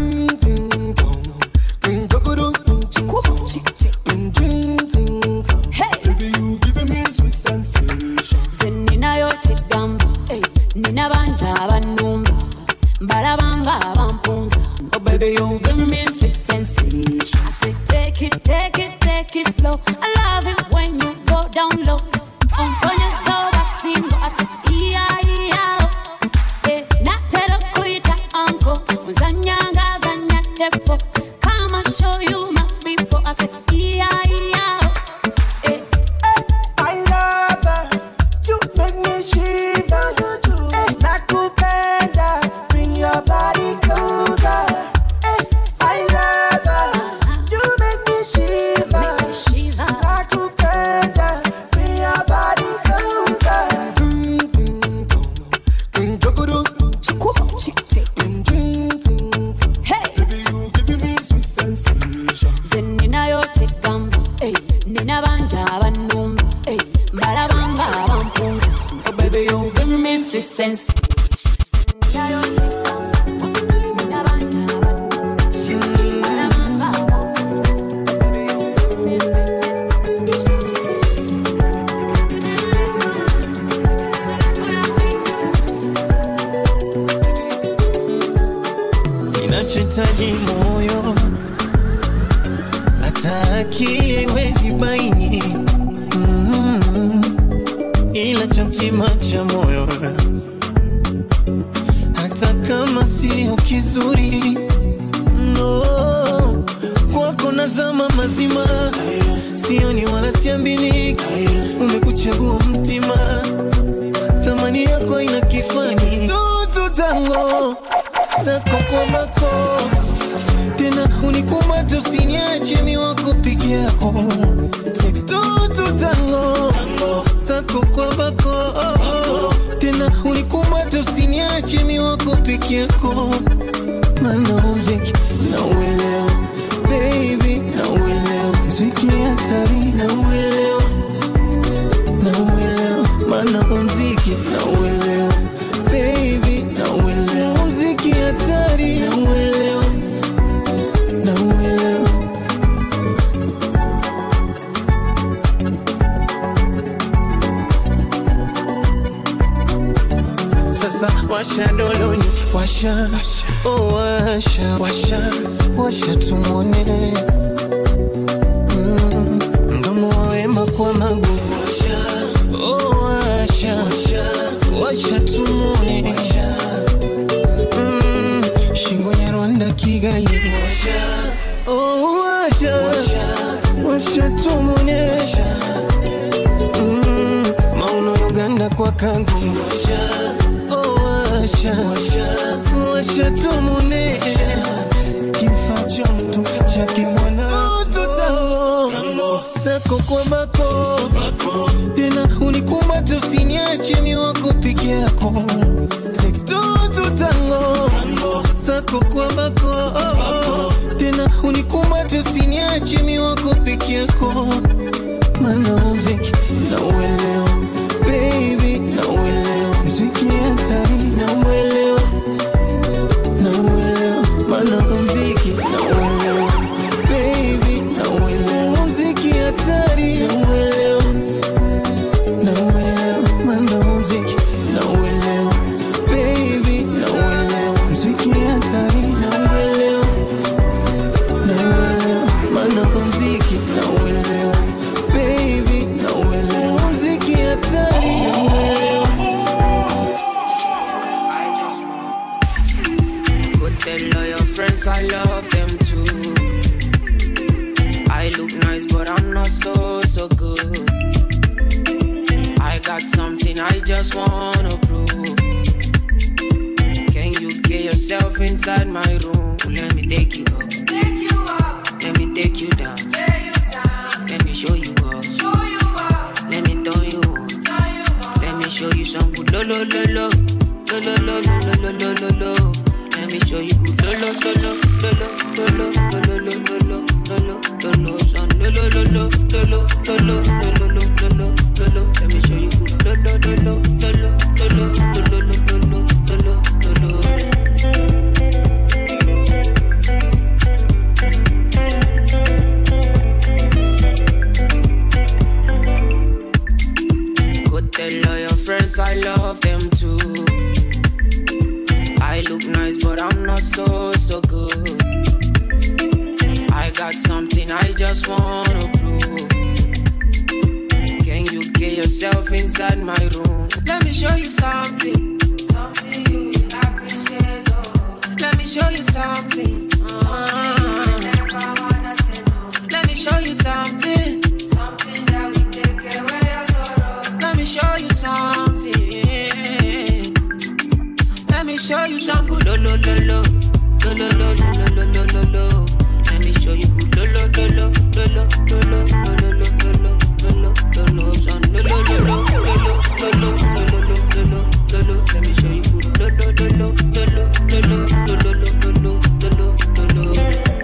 Hey, baby, you giving me sweet sensation. Zenina yo chigamba, hey, nina banja banumba, balabanga bampunza. Oh baby, you giving me sweet sensation. I say take it, take it, take it slow. I love it when you go down low. On pone soba singo, I say iya iya. Eh, natero kuita anko, uzanyanga zanya tepo. Come and show you my people. I say iya iya. Hey, my lover, you make me shiver. Hey, nakupenda, bring your body closer. Hey, my lover, you make me shiver. Nakupenda, bring your body closer. Hey, baby, you giving me sweet sensation. Zenina yo chigamba, hey, nina banja banumba, hey, balabanga bampunza. Oh baby, you giving me sweet sensation. Inachohitaji moyo hata akili haiwezi baini, mm-hmm. Ila cha mtima cha moyo hata kama sio kizuri, no, kwako nazama mazima, sioni wala siambiliki, umekuchagua mtima, thamani yako ina kifani, tutu tango sako kwa bako, tena unikumate usiniache mi wako piki yako, text tutu tango sako kwa bako, tena unikumate usiniache mi wako piki yako, mana muziki na uelewa, baby na uelewa, muziki hatari na uelewa, na uelewa, mana muziki na uelewa, baby na uelewa, muziki hatari na uelewa, na uelewa. Sasa washa doloni, washa, oh washa, washa, washa tumone, mm, mdomo wa wema kwa magu, washa, oh washa, washa, Rwanda Kigali washa oh washa washa tumone mm, Mauno Uganda kwa kangu washa oh washa washa washa tumone kifaa cha mtu cha kimwana tango sako kwa bako bako tena unikumate usiniache ni wako peke yako sex to tango tango sako kwa bako bako tena unikumate usiniache ni wako peke yako mana muziki na uelewa baby na uelewa muziki hatari na uelewa na uelewa mana muziki na uelewa baby na uelewa muziki hatari na uelewa na uelewa mana muziki na uelewa baby na uelewa muziki hatari na uelewa na uelewa mana muziki na uelewa baby na uelewa muziki hatari na uelewa. Tell all your friends I love them too. I look nice but I'm not so, so good. I got something I just wanna prove. Can you get yourself inside my room? Let me take you up, take you up. Let me take you down, lay you down. Let me show you up, show you up. Let me turn you on, turn you on. Let me show you some good lo lo lo lo lo lo lo lo lo lo lo lo. Let me show you good lo lo lo lo lo lo lo lo lo lo lo lo lo lo son lo lo lo lo lo lo lo lo lo lo lo lo. Let me show you good lo lo lo lo lo lo lo lo lo lo lo lo lo. Go tell all your friends I love them too. I look nice but I'm not so, so good. I got something I just wanna prove. Can you get yourself inside my room? Let me show you something, something you will appreciate. Oh. Let me show you something, uh-huh. Let me show you something, something that will take away your sorrow. Let me show you something. Let me show you some good lo lo lo lo lo lo lo lo lo lo lo lo. Let me show you good lo lo lo lo lo lo lo lo lo lo lo lo lo lo son lo lo lo lo lo lo lo lo lo lo lo. Let me show you good lo lo lo lo lo lo lo lo lo lo lo lo lo.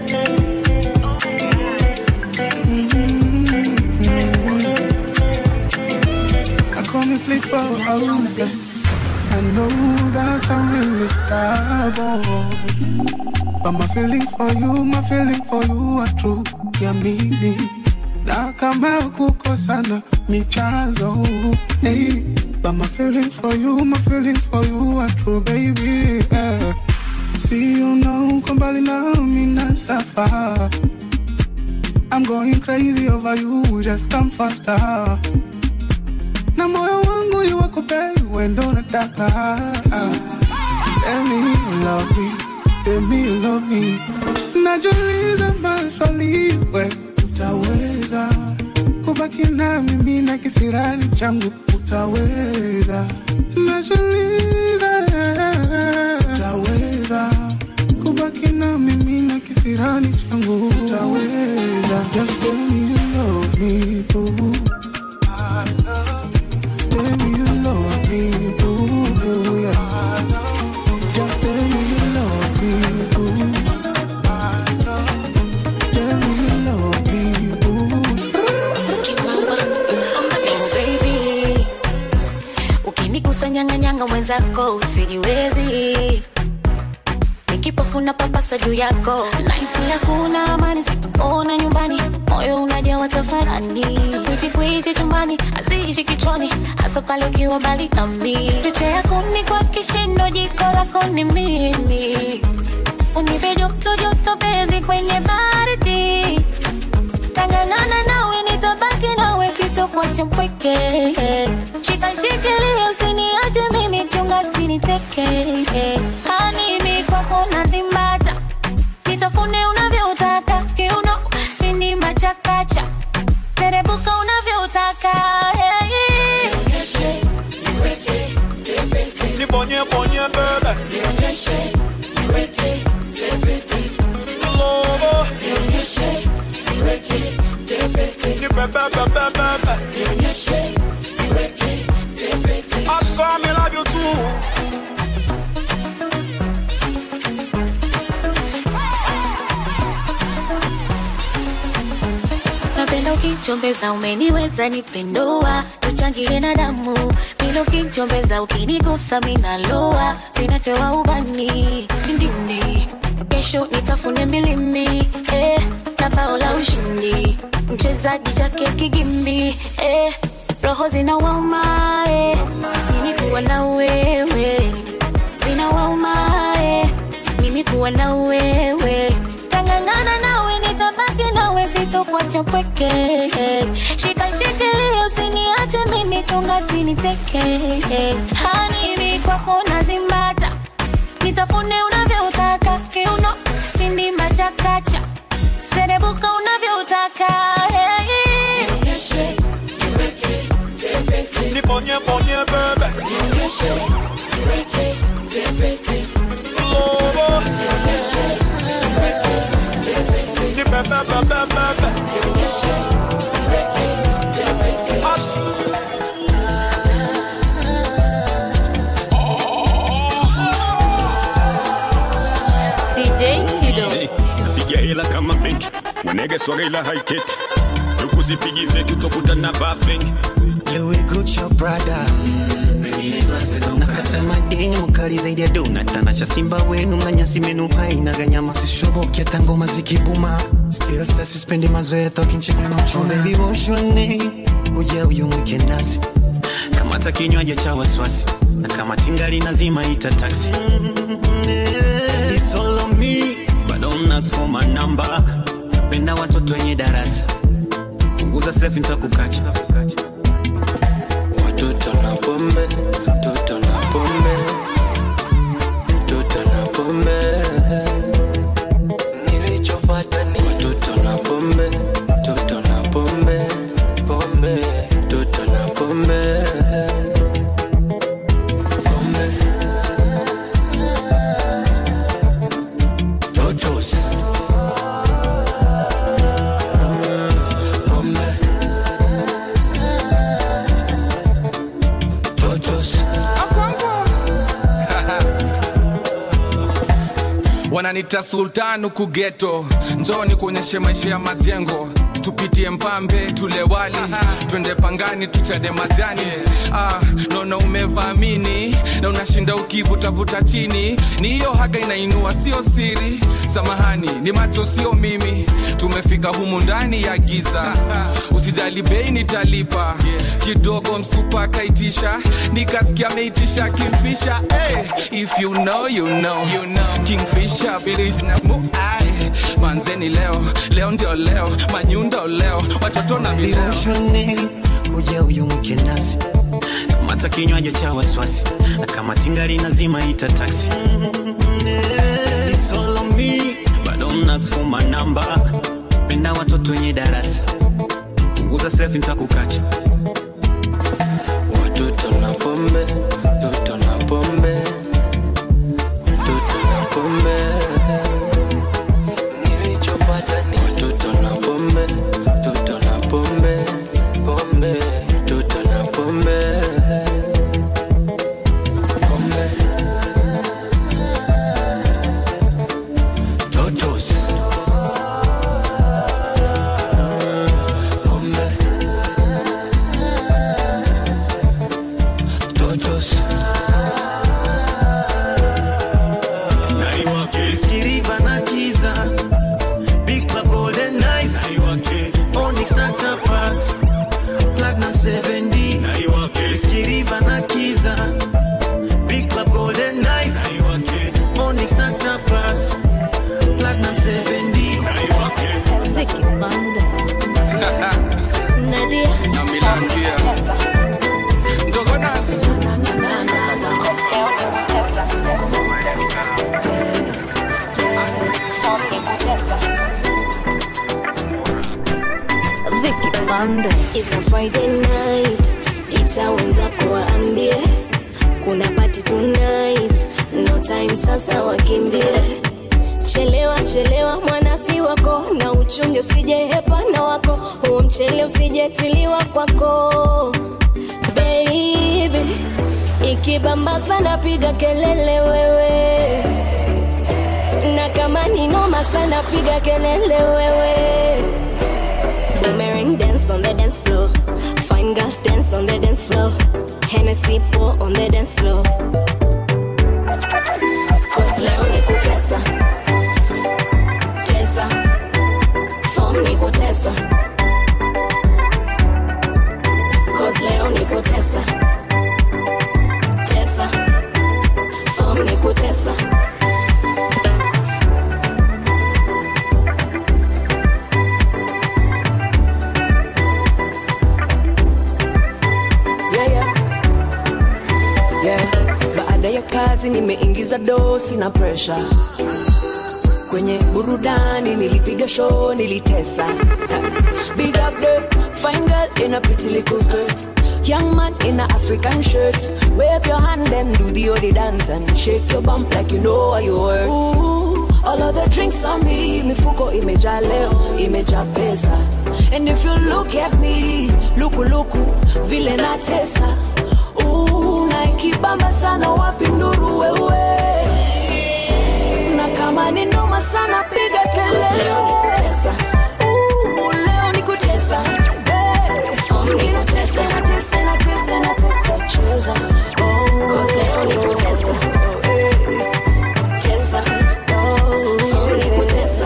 I call me flip out. I know that I'm really stubborn, but my feelings for you, my feelings for you are true. Yeah, mimi na kama kukosana michazo, hey. But my feelings for you, my feelings for you are true, baby. Yeah. See you now, kumbali na mina safa. I'm going crazy over you, just come faster. Na moyo wangu ni wako baby, wendo nataka. Tell me you love me, tell me you love me. Najuliza maswali, we utaweza kubaki na mimi na kisirani changu, utaweza. Najuliza utaweza kubaki na mimi na kisirani changu, utaweza. Just tell me you love me too. I love you. Tell me you love me too, yeah. Just tell me you love me too. I love you. Tell me you love me too. Oh baby, ukinigusa nyanga nyanga mwenzako usijiwezi. Nikipofuna papasa juu yako, naisi hakuna amani, situpona nyumbani. Moyo unajawa tafarani, kwichi kwichi chumbani, aziishi kichwani, hasa pale ukiwa mbali nami. Choche yako ni kwa kishindo, jiko lako ni mimi. Unipe joto joto bezi kwenye baridi. Tangangana nawe nitabaki nawe, sitokuacha mpweke. Shika shikilia usiniache mimi, chunga siniteke. Hani mi kwako nazimbata, ukichombeza umeniweza nipendua, tuchangie na damu. Bila ukichombeza ukinigusa minaloa, zinatoa ubani ndindi. Kesho nitafune milimi eh, na bao la ushindi. Mchezaji chake kigimbi eh, roho zinawauma eh, mimi kuwa na wewe. Zinawauma eh, mimi kuwa na wewe. Tangangana nawe nitabaki nawe sitokuacha pweke. Shika shikilia usiniache mimi chunga siniteke. Hani mimi kwako nazimbata, nitafune unavyotaka. Kiuno sindi machakacha, serebuka unavyotaka. Nionyeshe, niweke, tepete. Niponye ponye bebe. Nionyeshe, niweke, tepete. Lobo. Nionyeshe, niweke, tepete. Ni bebe bebe bebe. Nionyeshe, niweke, tepete. Ashi. D J Tido. Napiga hela kama benki, wanege swaga ila haiketi. Huku sipigi feki utakuta na bafengi. Louis Gucci your brother. Nakata madini mukali zaidi ya dona. Tanasha simba wenu mnanyasi menu haina ganyama. Sishobokia tango mazikibuma. Still sa sispendi mazoea talking chicken no chuna. Oh baby woshoni, uja uyu mwike nasi. Kama takinywaji cha waswasi, na kama tingali nazima ita taxi. It's all on me, but don't ask for my number. Penda watoto wenye darasa, punguza selfie nitakukacha. Watoto na pombe, toto na pombe, toto na pombe. Nilichofuata ni watoto na pombe, toto na pombe, pombe, toto na pombe. Wananita sultanu kugeto, njoni kuonyeshe maisha ya majengo. Tupitie mpambe, tule wali, twende pangani, tuchade majani. Ah, nono umevamini, na unashinda ukivuta vuta chini. Ni hiyo haga inainua, sio siri. Samahani, ni macho sio mimi. Tumefika humu ndani ya giza. Usijali bei nitalipa. Kidogo msupa kaitisha, nikasikia meitisha Kingfisher. Hey, if you know, you know, you know. Kingfisher, bilish na mu ai. Manzeni leo, leo ndio leo. Manyundo leo, watoto na video. Kuja uyu mwike nasi, kama takinywaji cha waswasi, na kama tingali nazima ita taxi. It's all on me, but don't ask for my number. Penda watoto wenye darasa, punguza selfie nitakukacha. Watoto na pombe, toto na pombe, toto na pombe. Nilichopata ni watoto na pombe, toto na pombe, pombe, toto na pombe. It's a Friday night, itawenza kuwaambie kuna party tonight, no time sasa wakimbie. Chelewa chelewa mwanasi wako, na uchunge usije hepa na wako, huo mchele usije tiliwa kwako. Baby, ikibamba sana piga kelele wewe, na kama ni noma sana piga kelele wewe. Boomerang dance on the dance floor. Fine girls dance on the dance floor. Hennessy pour on the dance floor. Cause leo ni kutesa. Tesa. Form ni kutesa. Cause leo ni kutesa. Tesa. Form ni kutesa. Kazi nimeingiza dosi na pressure. Kwenye burudani nilipiga show nilitesa. Big up the fine girl in a pretty little skirt. Young man in a African shirt. Wave your hand and do the odi dance and shake your bump like you know what you were. Ooh, all of the drinks on me, mifuko imejaa leo, imejaa pesa. And if you look at me, luku luku, vile natesa. Ooh, na ikibamba sana wapi nduru wewe. Na kama ni noma sana piga kelele. Leo ni kutesa. Ooh, leo ni kutesa. Hey, ninatesa, natesa, natesa, natesa, cheza. Oh, cause leo ni kutesa. Hey, cheza. Oh, ni kutesa.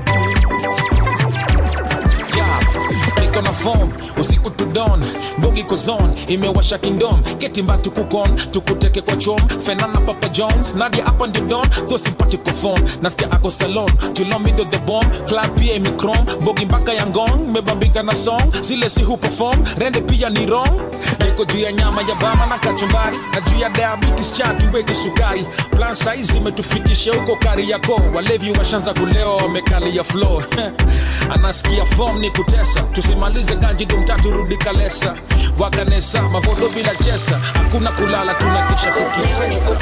Yeah, niko na form, usiku to dawn. Bogi kozon, imewasha kingdom. Ketimba tukukon, tukuteke kwa chom. Fenana Papa Jones, Nadia up on the dawn. Those sympathic phone, nasikia ako salon. Julomi do the bomb, club pia mikron. Bogi mpaka yangong, mebambika na song. Zile si hu perform, rende pia ni wrong. Niko juu ya nyama ya bama na kachumbari. Na juu ya diabetes chatu weke sukari. Plan size imetufikisha huko kari yako. Walevi washanza kuleo, wamekali ya flow. Anasikia form ni kutesa. Tusimalize ganji dumtatu rudi kalesa. Wakanesa, mavodo bila chesa. Hakuna kulala, tunakisha tukitesa.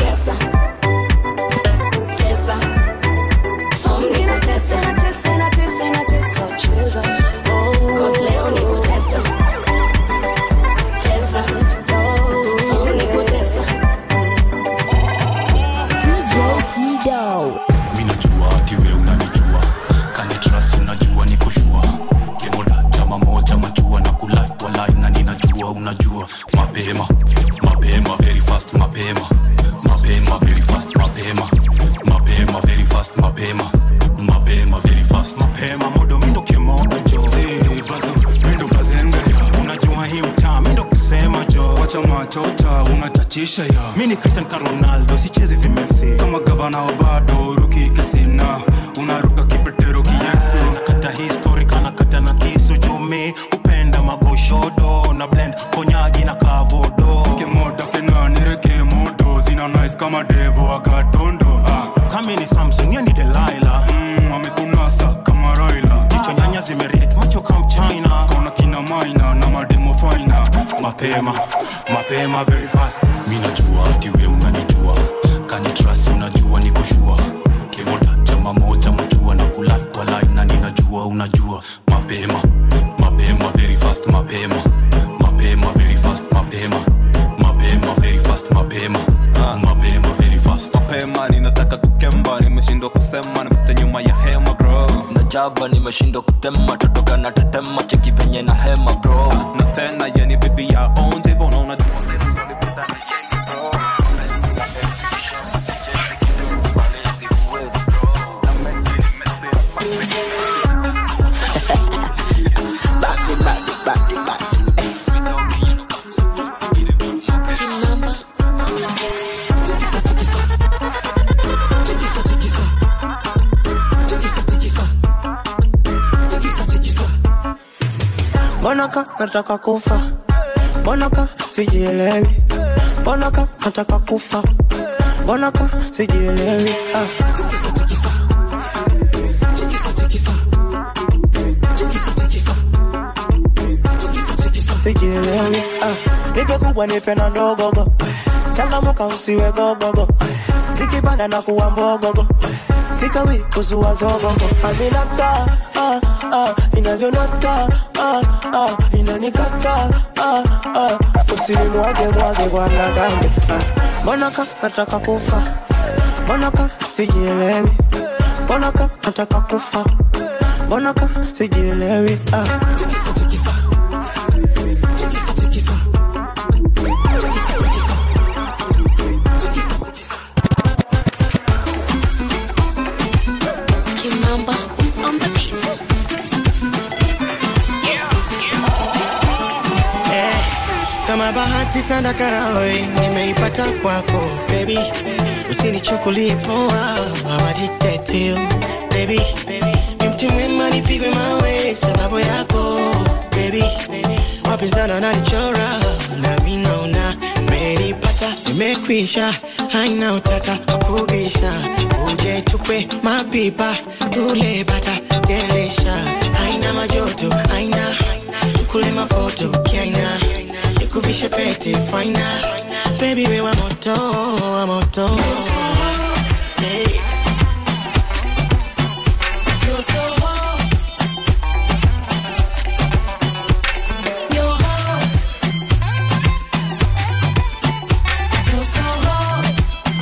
Tesa. Form ni kutesa. Natesa, natesa, natesa, cheza. Cause leo ni kutesa. Tesa. Form ni kutesa. D J T-Dow. Mina jua ati we unanijua. Kani trust unajua ni kushua. Kemoda chama moja machua na kulai kwa line na ninajua unajua. Mapema, mapema very fast mapema. Mapema very fast mapema. Mapema very fast mapema. Mapema very fast mapema modo mindo kemoda jo. Zee bazo mindo bazenga ya. Unajua hii mtaa mindo kusema jo. Wacha machota unatatisha ya. Mini Cristiano Ronaldo sichezi vimesi. Kama gavana wa bado ruki kasina. Unaruka kipetero kiyesu. Nakata history kana kata na kisu jumi. Upenda magoshodo na blend konyagi na kavodo. Kemoda kena nireke modo. Zina nice kama devo agatondo. Ah, kami ni Samson ya ni Delilah. Mm, wamekunasa kama Raila. Jicho nyanya zimeret macho kam China. Kona kina maina na mademo faina. Mapema, mapema very fast. Mina jua ati we unanijua. Kani trust unajua ni kushua. Kemoda chama moja machua na kulai kwa line na ninajua unajua. Mapema, mapema very fast mapema. Mapema very fast mapema. Mapema very fast mapema. Mapema very fast mapema. Ninataka kukemba, nimeshindwa kusema, nimepita nyuma ya hema bro. Najaba nimeshindwa kutema, totoka na tetema, cheki venye na hema bro. Na tena yani baby ya owns hivyo unaona Bonaka nataka kufa. Bonaka sijielewi. Bonaka nataka kufa. Bonaka sijielewi. Ah. Sijielewi. Ah. Nipe kubwa nipe na ndogogo. Changamuka usiwe gogogo. Zikipanda na kuwa mbogogo. Sikawi kuzua zogogo. Aminata ah ah inavyonata ah ah inanikata ah ah usinimwage mwage bwana gange ah. Bonaka nataka kufa. Bonaka sijielewi. Bonaka nataka kufa. mbona ka sijielewi ah. Chikisa chikisa chikisa chikisa Kimamba on the beat. Eh, kama bahati sana karawe nimeipata kwako baby, usinichukulie poa, I'm addicted to you baby. Ni mti mwema nipigwe mawe sababu yako baby. Wapinzani wananichora na mimi naona nimeipata, nimekwisha, haina utata wakubisha. Uje tukwe mapipa tule bata delisha, haina majoto haina kule mafoto kiaina, nikuvishe pete faina baby we wa moto wa moto. Hey. You're so hot. You're hot. You're so hot.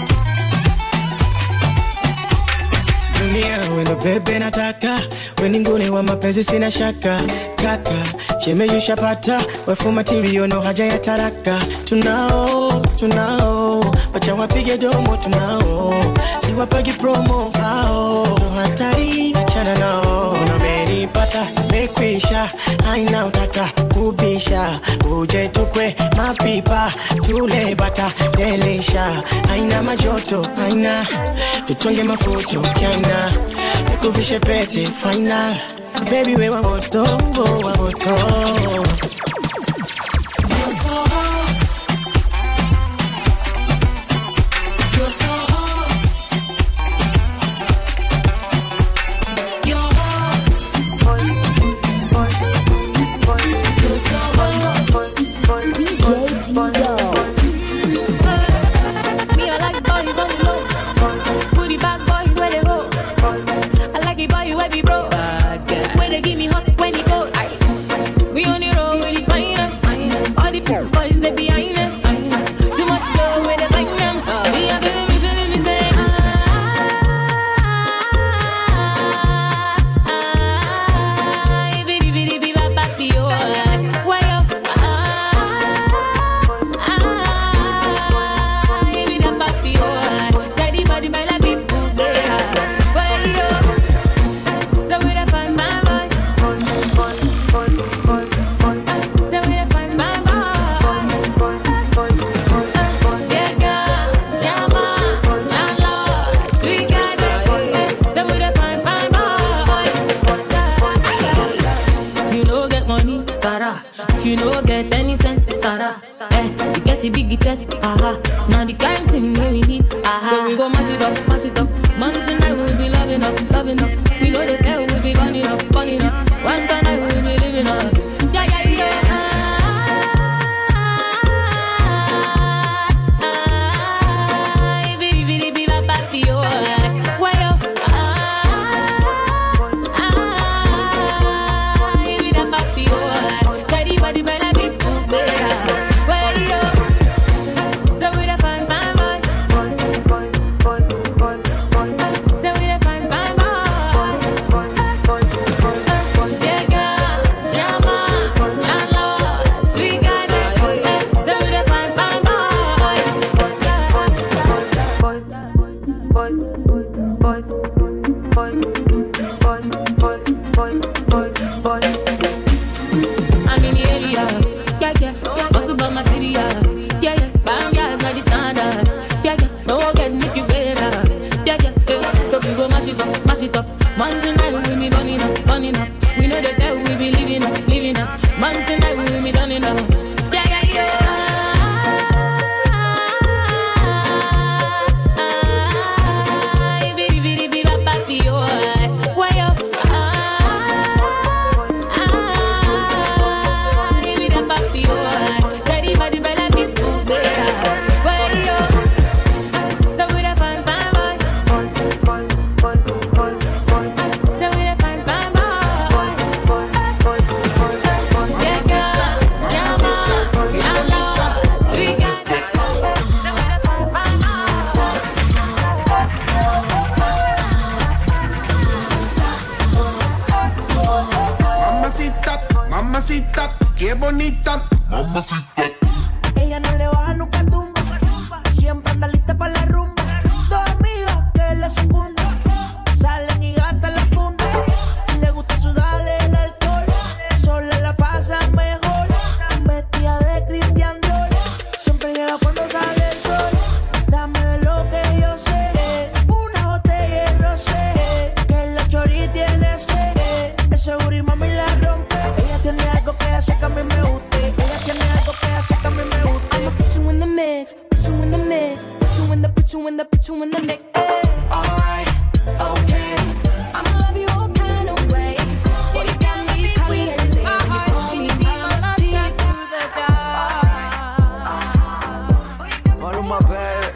Dunia wendo bebe nataka, weningune wa mapenzi sina shaka. Kaka, cheme yushapata, wefu material no haja ya taraka. Tunao, tunao, wacha wapige domo tunao. Si wapagi promo hao, no hatari, achana nao. Unamenipata, mekwisha, haina utata kubisha. Uje tukwe mapipa, tule bata delisha. Haina majoto, haina tutonge mafuto kiaina, nikuvishe pete final baby we wa moto wa moto. You're so hot. You're so hot. You're hot. You're so hot. D J Tito. Me I like boys on the low, booty bad boys where they go. I like it boy where we bro, where they give me hot when you go. Aye. We on the road with the finest, all the boys they behind us. Too much go where they bang them. We are feeling me, feeling me say ah ah. Bitty bitty bitty bop bop yo. Why yo ah ah. Bitty bop bop yo. Daddy body my la big boo there. Why yo? So we da find my boys. So we da find my boys. Yeah, girl, Jama, Lala, we got it. So we da find my boys. You know get money, Sarah. If you know get any sense, Sarah. Eh, you get a big test, aha. Now the kind thing we need, aha. So we go mash it up, mash it up. Man tonight we'll be loving up, loving up. We know the fair we'll be burning up, burning up. One tonight we'll be living up. Yeah, yeah, yeah. Ah, bitty, bitty, bitty, bop, bop, yo. Why yo? Ah, ah, bitty, bop, bop, yo. Daddy, body, body, big boo, better. Why yo? So we da find my boys. So we da find my boys. Yeah, girl, Jama, Lala, sweet guy, so we da find my boys. Boys, boys, boys, boys, boys, boys, boys, boys. I'm in the area, yeah, yeah. Also by material, yeah, yeah. Bam, yeah, it's not the standard, yeah, yeah. No getting if you better, yeah, yeah, yeah. So we go mash it up, mash it up. Man tonight we be burning up, burning up. We know the fair we be living up, living up. Man tonight we be turning up, yeah, yeah, yeah. Ah, bitty, bitty, bitty, bop, bop, yo. Why yo? Ah, ah, bitty, bop, bop, yo. Daddy, body, bella, big boo, better. Why yo? So we da find my boys. So we da find my boys. Yeah, girl, Jama, Mamacita, qué bonita. Mamacita. Ella no le baja nunca tumba. Siempre anda lista para la rumba. Dos amigas que la secundan. Salen y gastan la funda. Le gusta sudarle el alcohol. Sola la pasa mejor. Vestida de Christian Dior. Siempre llega cuando sale el sol. Dame de lo que yo sé. Una botella de rosé. Que la chori tiene sed. Ese booty mami la rompe. Ella tiene algo que hace que a mí me guste. Ella tiene algo que hace que a mí me guste. I'ma put you in the mix, put you in the mix, put you in the, put you in the, put you in the mix. Ay. Alright, okay. I'ma love you all kind of ways. Boy, you got me caliente. My heart, can you see my love shine through the dark? Maluma, baby.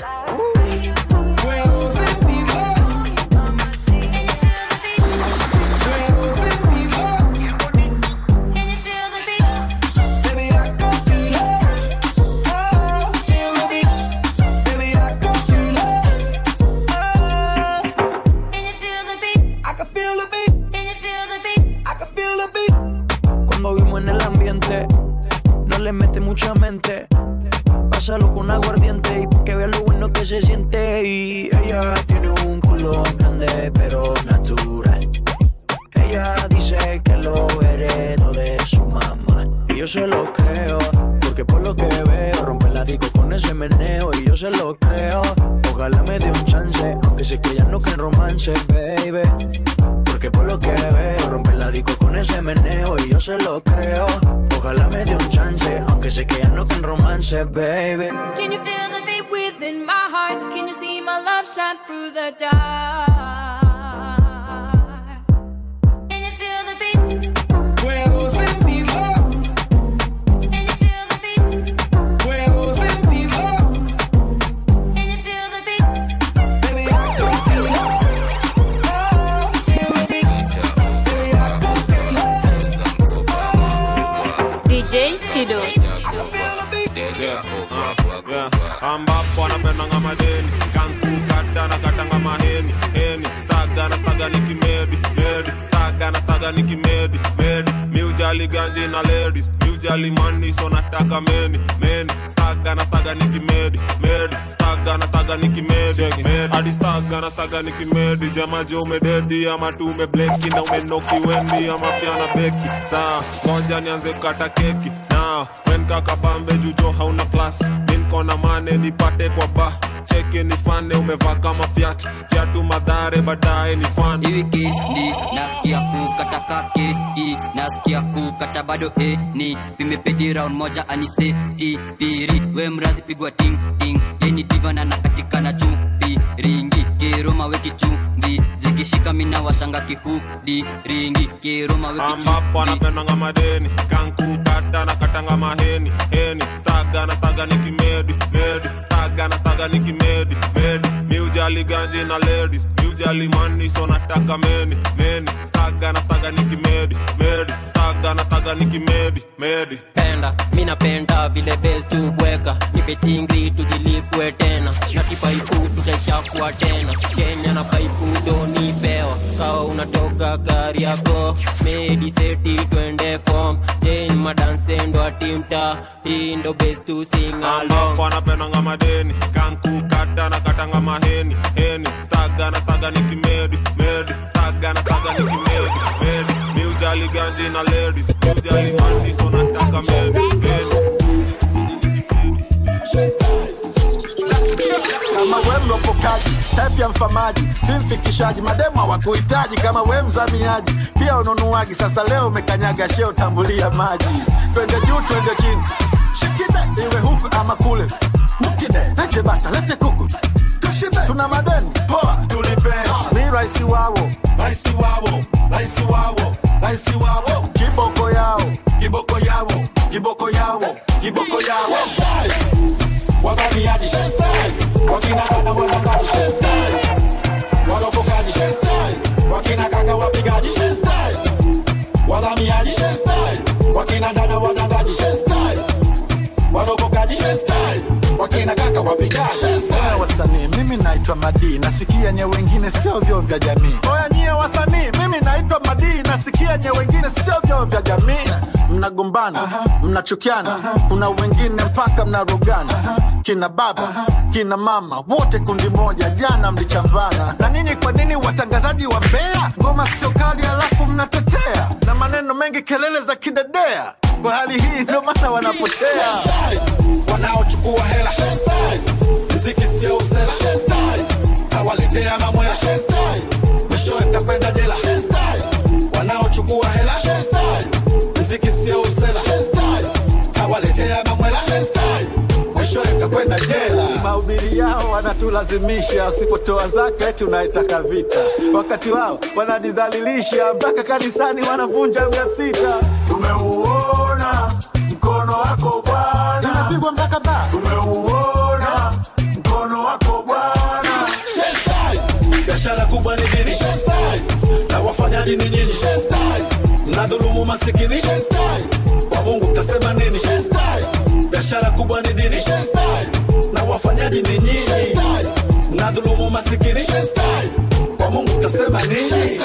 No le mete mucha mente. Pásalo con aguardiente y que vea lo bueno que se siente. Y ella tiene un culo grande pero natural. Ella dice que lo heredó de su mamá. Y yo se lo creo, porque por lo que veo rompe la disco con ese meneo. Y yo se lo creo, ojalá me dé un chance, aunque sé que ya no creen romance, baby. Porque por lo que veo rompe la disco con ese meneo. Y yo se lo creo, ojalá me dé un chance, aunque sé que ya no creen romance, baby. Can you feel the beat within my heart? Can you see my love shine through the dark? Can you feel the beat? Puedo sentirlo. Can you feel the beat? Puedo sentirlo. Can you feel the beat? Baby, I can feel it. Oh, feel the beat. Baby, I can feel it. Oh. D J Chido. ambapo anapenda ngama deni kanku kata na kata ngama heni heni staga na staga nikimedi medi staga na staga nikimedi medi miujali ganji na ladies miujali money so nataka meni meni staga na staga nikimedi medi staga na staga nikimedi medi hadi staga na staga nikimedi jama jo umededi ama tu umebleki na umenoki wendi ama pia na beki saa moja nianze kata keki na wen kaka pambe jujo hauna class min kona mane nipate kwa ba cheki ni fane umevaa kama fiat fiatu madhare baadaye ni fan wikendi nasikia kukata kakeki nasikia kukata bado he ni vimepedi round moja aniseti piri we mrazi pigwa ting ting yeni divana na katika na chupi ringi kiroma weki chumvi zikishika mina washanga kihudi ringi kiroma weki chumvi ambapo anapenda ngama deni kanku kata na kata ngama heni heni staga na staga nikimedi medi staga na staga nikimedi medi miujali ganji na ladies miujali money so nataka meni meni staga na staga nikimedi medi staga na staga nikimedi medi penda mina penda vile best tu bweka nipe tingri tujilipwe tena na kipaipu tutaishafua tena Kenya na paipu doni pewa kawa unatoka gari yako medi seti twende form change madanse ndo atimta hii ndo best tu sing along wanapenda ngama deni kanku kata na kata ngama heni heni staga na staga nikimedi medi staga na staga nikimedi medi miujali ganji na ladies miujali money so nataka medi medi kama we mlopokaji type ya mfamaji simfikishaji mademu hawakuhitaji kama we mzamiaji pia ununuaji sasa leo umekanyaga sheo tambulia maji twende juu twende chini shikide iwe huku ama kule mukide lete bata lete kuku tushibe tuna madeni poa tulipe ni raisi wawo raisi wawo raisi wawo raisi wawo kiboko yao kiboko yao kiboko yao kiboko yao wazamiaji style wakina kaka wanangaji style walopokaji style wakina kaka wapigaji style wazamiaji style wakina dada wanangaji style walopokaji style wakina kaka wapigaji style wasanii mimi naitwa Madi nasikia nye wengine sio vyo vya jamii oya nyie wasanii mimi naitwa Madi nasikia nye wengine sio vyo vya jamii mna mnagombana, mnachukiana, kuna wengine mpaka mnarogana. Kina baba, kina mama, wote kundi moja, jana mlichambana. Na nini kwa nini watangazaji wa mbea? Ngoma sio kali alafu mnatetea, na maneno mengi kelele za kidedea. Kwa hali hii ndio maana wanapotea. Wanaochukua hela muziki sio usela, hawaletea mamwela, mwisho itakwenda jela. Wanaochukua hela muziki sio usela, hawaletea mamwela, mwisho itakwenda jela. Mahubiri yao wanatulazimisha, usipotoa zaka eti unaitaka vita. Wakati wao wanadidhalilisha, mpaka kanisani wanavunja mia sita. Tumeuona mkono wako Bwana, tunapigwa mpaka ba. Tumeuona mkono wako Bwana. Biashara kubwa ni nini? Na wafanya nini nyinyi? Mnadhulumu masikini? Kwa Mungu mtasema nini? Biashara kubwa ni nini? Na wafanya nini nyinyi? Mnadhulumu masikini? Kwa Mungu mtasema nini?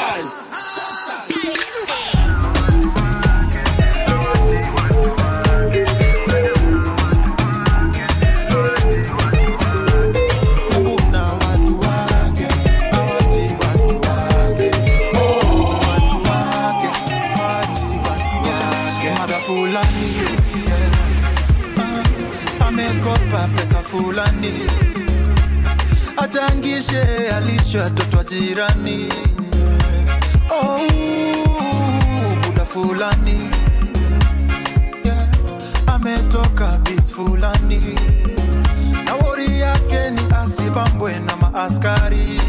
Fulani achangishe alisho watoto jirani. Oh, buda fulani, yeah, ametoka bis fulani, na wori yake ni asibambwe na maaskari.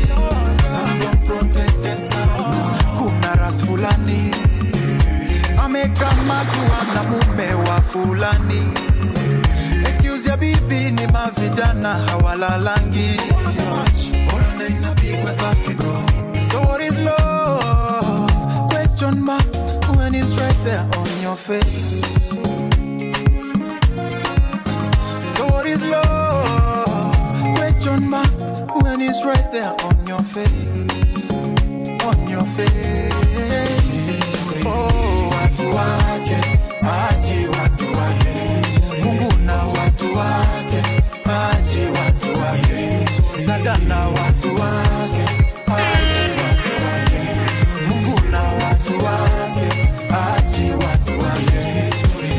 Kuna ras fulani amekamatwa na mume wa fulani. Excuse ya bibi ni mavijana hawalalangi. Oranda inapigwa safi bro. So what is love? Question mark when it's right there on your face. So what is love? Question mark when it's right there on your face. On your face. Oh, watu wake, aji watu wake. Mungu na watu wake, aji watu wake. Sajana watu wake, aji watu wake. Mungu na watu wake, aji watu wake.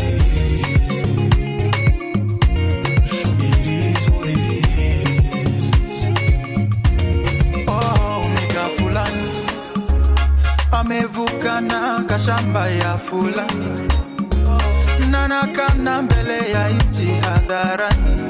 Oh, nika fulani amevuka na kashamba ya fulani, nana kana mbele ya inchi hadharani.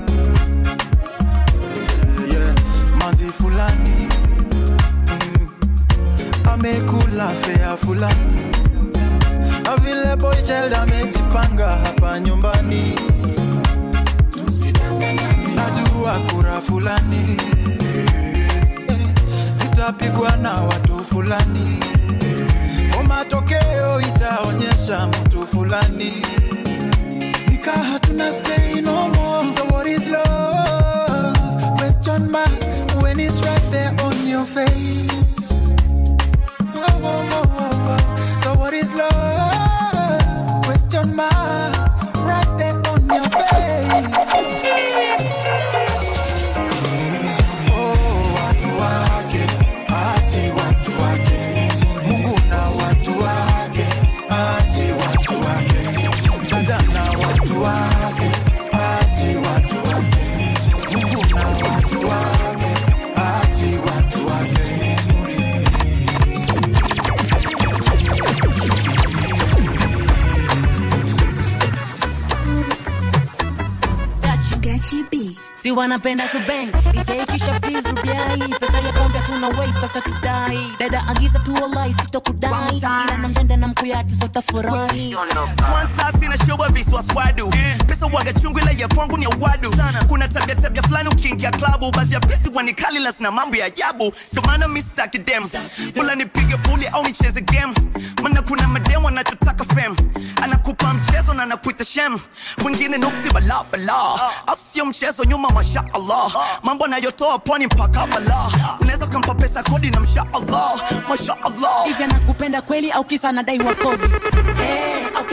Yeah, mazi fulani mm, amekula fea fulani, avile boy child amejipanga hapa nyumbani. Najua kura fulani zitapigwa na watu fulani, kwa matokeo itaonyesha mtu fulani. Nika hatuna say no more. So what is love? Question mark when it's right there on your face. Whoa, whoa, whoa, whoa, whoa. So what is love? Question mark right there on your face. Oh, watu wake, ati watu wake. Mungu na watu wake, ati watu wake. Sajana watu wake, ati watu wake. Mungu na watu wake, ati watu wake. Si wanapenda kubang itaikisha please rudia hii pesa ya pombe tuna wait hata tudai dada agiza tu wallahi sitokudai ila namdenda na mkuyati sota furahi kwanza sina shoba viswa swadu pesa waga chungu ila ya kwangu ni wadu kuna tabia tabia fulani ukiingia klabu basi ya pisi wanikali la sina mambo ya ajabu so maana mimi sitaki dem wala nipige bully au nicheze game maana kuna mademo anachotaka fame anakupa mchezo na anakuita shem mwingine nuksi bala bala afsio mchezo nyuma mashaallah mambo anayotoa pwani mpaka bala unaweza kumpa pesa kodi na mashaallah mashaallah hivi anakupenda kweli au kisa anadai wa kodi eh au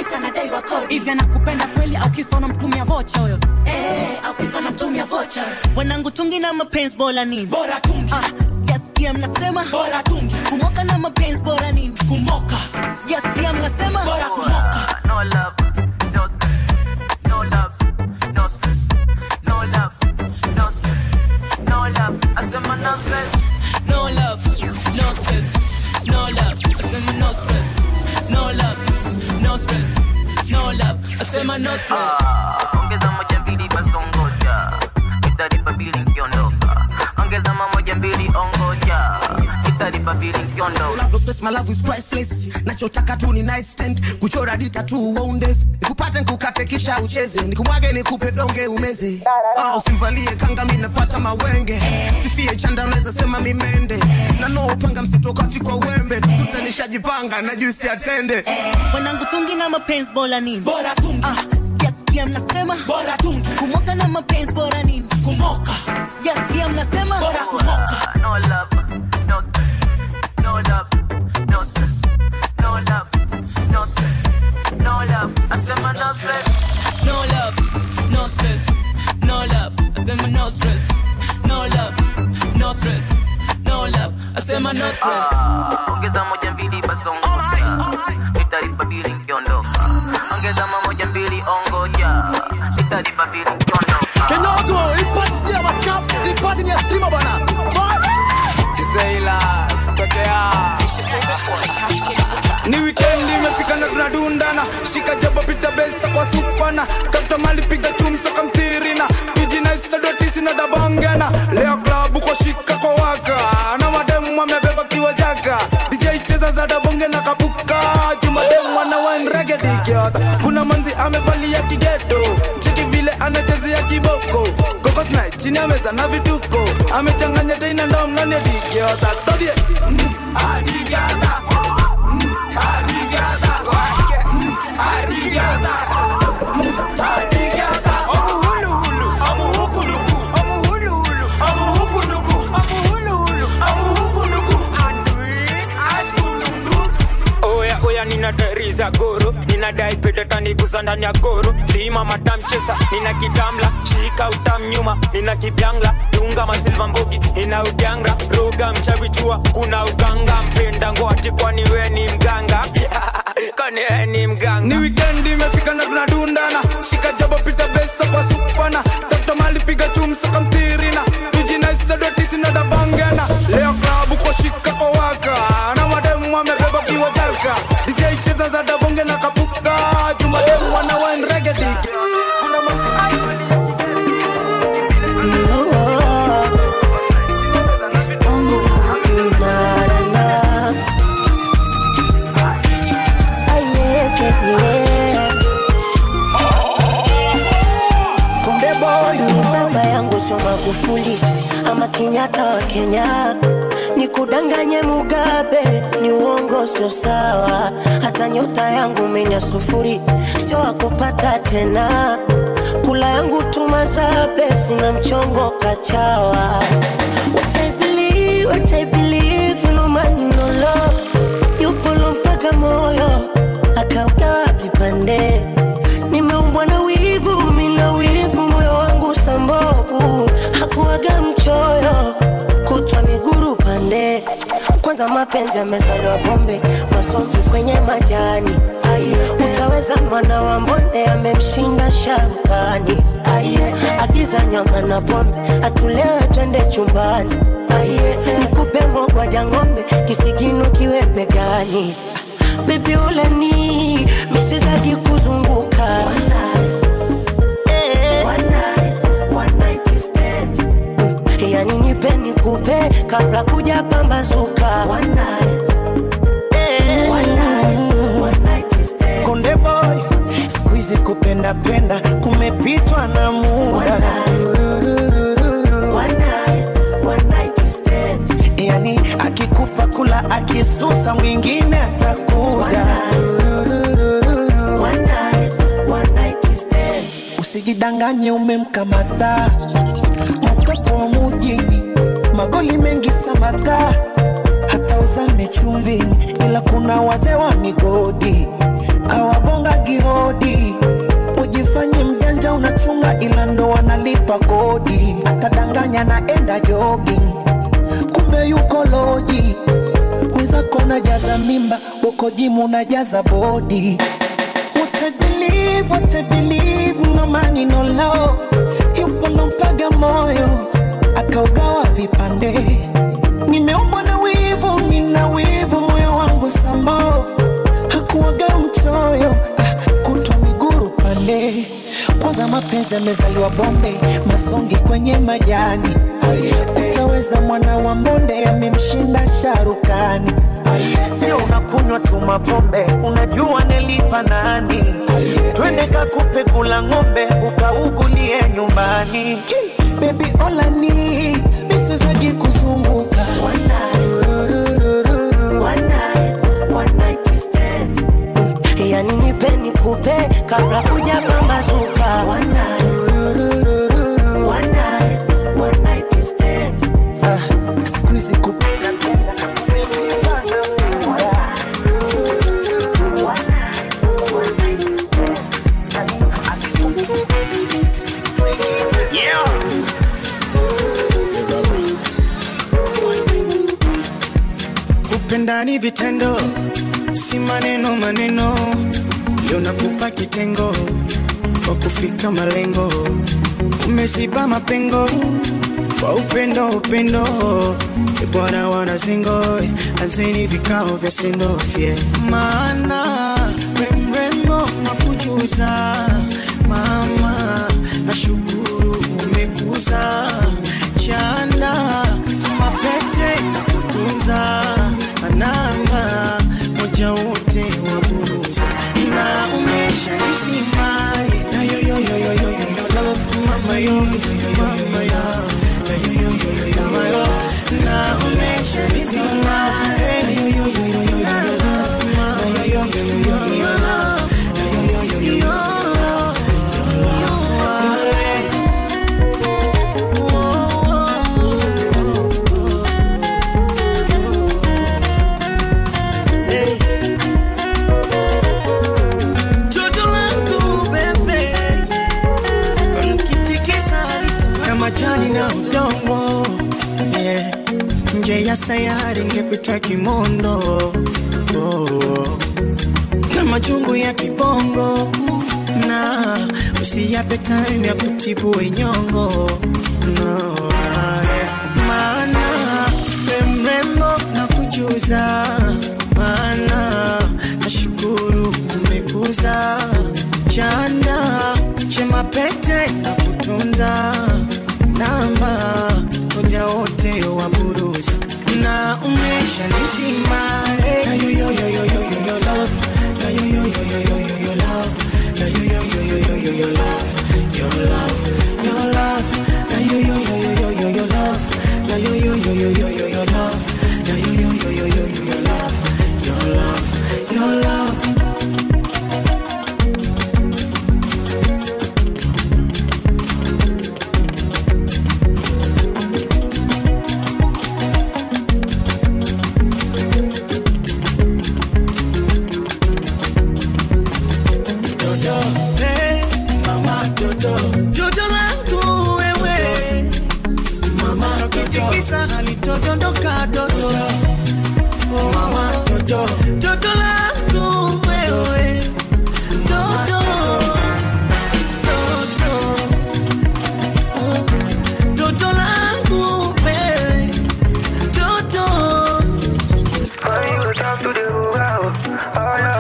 kisa nadaiwa kodi. Hivi anakupenda kweli au kisa unamtumia vocha huyo? Eh, au kisa namtumia vocha. Wanangu tungi na mapenzi bora nini? Bora tungi. Ah, sijasikia mnasema bora tungi. Kumoka na mapenzi bora nini? Kumoka. Sijasikia mnasema bora kumoka. No love, no stress. No love, no stress. No love, no stress. No love, I said my no stress. No love, no stress. No love, I said my no stress. No love, no stress. No love, I said my no stress. Ongeza moja mbili basongoja. Italipa bili nkiondoka. Ongeza moja mbili ongoja. Italipa bili nkiondoka. Love stress, my love is priceless. Nachotaka tu ni nightstand. Kuchora dita tu wounds. Nikupate nikukate kisha ucheze. Nikumwage nikupe donge umeze. Ah, usimvalie kanga mimi napata mawenge. Sifie chanda unaweza sema mimende. Na no upanga msito kati kwa wembe. Tukuta nishajipanga na juice atende. Wanangu tungi na mapenzi bora nini? Bora tungi. Ah, sijasikia mnasema bora tungi. Kumoka na mapenzi bora nini? Kumoka. Sijasikia mnasema bora kumoka. No love, no stress. No love, no stress. No love, no stress. No love, I said my no stress. No love, no stress. No love, I said my no stress. No love, no stress. No love, I said my no stress. Ongeza moja mbili basongoja. Italipa bili nkiondoka. Ongeza moja mbili ongoja. Italipa bili nkiondoka. Kenyoto, ipati ya makap, ipati ni ya stima bana. Kisaila, spekea. Ni weekend imefika na tunadundana. Shika jabo pita besa kwa supana. Kata mali piga chumsa kamtirina. Tujina istadoti sina dabangana. Leo klabu kwa shika kwa waka. Na mademu wamebeba kiwa jaka. D J cheza za dabonge na kapuka. Jumademu wana wine reggae dikiota. Kuna manzi amevalia kigeto. Cheki vile anachezea kiboko. Kokos night chini ameza na vituko. Amechanganya tena ndo mnani dikiota. Todie Adigata Adigata Adigata Adigata Amu hulu hulu Amu huku nuku Amu hulu hulu Amu huku nuku Amu hulu hulu Amu huku nuku Andui Ashku nuku Oya oya nina teriza goro Nina dai pete tani kusandani ya goro Lima madam chesa Nina kitamla Shika utam nyuma Nina kibyangla Dunga masilva mbogi Ina udyanga Roga mchavichua Kuna uganga Mpenda ngwati kwani we ni mganga Kwani we ni mganga Ni weekend imefika na tunadundana Shika jabo pita besa kwa supana Tafta mali piga chumsa kamtirina Tujina istadoti sina dabangana Leo klabu kwa shika kwa waka Na mademu wamebeba kiwa jalka D J cheza za dabonge na kapuka Jumademu wana wine reggae diki Kuna mademu Kumbe boy ni baba yangu sio Magufuli ama Kenyatta wa Kenya. Nikudanganye Mugabe ni uongo sio sawa. Hata nyota yangu menya sufuri sio wakupata tena. Kula yangu tumazabe sina mchongo kachawa. What I believe, what I believe, no man no love. Yupolo mpaka moyo akaugawa vipande. Nimeumbwa na wivu, mina wivu, moyo wangu sambovu. Hakuwaga mchoyo, kutwa miguru pande. Kwanza mapenzi yamezaliwa pombe, masombi kwenye majani. Utaweza mwana wa mbonde amemshinda Sharukani. Agiza nyama na pombe, atulewe twende chumbani. Nikupe ngogwa ja ng'ombe, kisigino kiwe begani. Baby ule ni miswezaki kuzunguka. One night, eh. One night, one night is ten. Yani nipe nikupe kabla kuja pambazuka. One night, eh. One night, one night is ten. Konde boy, squeeze kupenda penda kumepitwa na muda. One night, one night, one night is ten. Yani akikupa kula akisusa mwingine atakuja. One night, one night is ten. Usijidanganye umemkamata mtoto wa mujini, magoli mengi samata, hata uzame chumvini, ila kuna wazee wa migodi awagonga gihodi. Ujifanye mjanja unachunga ila ndo wanalipa kodi. Atadanganya naenda jogging, kumbe yuko loji. Kwanza kona jaza mimba, uko jimu na jaza body. What I believe, what I believe, no money, no love. Yupo lompaga moyo, akaugawa vipande. Nimeumbwa na wivu, nina wivu, moyo wangu sambavu. Hakuwaga mchoyo, ah, kutwa miguru pande. Kwanza mapenzi yamezaliwa bombe, masongi kwenye majani. Utaweza mwana wa mbonde, amemshinda sharukani. Sio unakunywa tu mapombe, unajua nilipa nani. Twende kakupe kula ng'ombe, ukaugulie nyumbani. Baby all I need, misizaji kuzunguka. One night, one night, one night is ten. Yani nipe nikupe, kabla kuja pambazuka. One night, one night, one night is ten. Ah, squeeze kupe. Kupendani vitendo, si maneno maneno. Leo nakupa kitengo, kwa kufika malengo. Umeziba mapengo, kwa upendo upendo. Bwana wana zingo, anzeni vikao vya sendo fye. Maana, remrembo nakujuza. Mama, nashukuru umekuza. Chanda, mapete na kutunza. Ananga, moja wote waburuza. Na umesha nizima. Na yo yo yo yo yo yo love mama yo mama yo. Na yo yo yo yo yo mama yo. Na umesha nizima. Na yo yo yo yo yo love mama yo yo yo yo yo love. Na yo yo yo yo yo majani na udongo, yeah. Nje ya sayari ngekuitwa kimondo, oh. Na majungu ya kibongo, na usiyape time ya kutibu wenyongo, no, yeah. Maana mrembo na kujuza. Maana nashukuru umekuza. Chanda chema pete na kutunza. Namba moja wote waburuza. Na umesha nizima. Na yo yo yo yo yo yo yo love. Na yo yo yo yo yo yo yo love. Na yo yo yo yo yo yo yo love. Your love, your love. Na yo yo yo yo yo yo yo love. Na yo yo yo yo yo yo yo love. Na yo yo yo yo yo yo yo love. Your love, your love. Jojo langu wewe mama, kitikisa halitodondoka dodo. Mama dodo, dodo langu wewe dodo, dodo, dodo langu wewe dodo. Why you talk to the world? Oh yeah,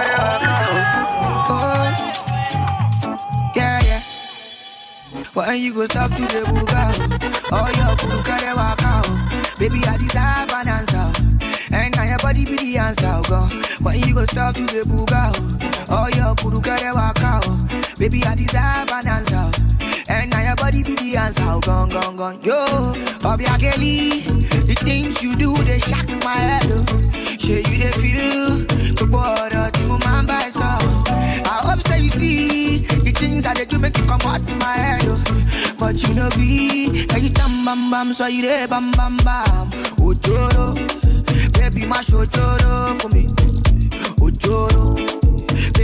why you go stop to the buga? Oh, your kuru kare waka. Baby, I deserve an answer, and now your body be the answer. Go. Why you go stop to the buga? Oh, your kuru kare waka. Baby, I deserve an answer, and now your body be the answer. Gone, gone, gone. Yo, Bobby Kelly, the things you do they shock my head. Show you the feel, but what to my by so. I hope so you see the things that they do make you come out my head. But you know be, can you tam bam bam, so you there bam bam bam. Ojoro, baby mash ojoro for me. Ojoro,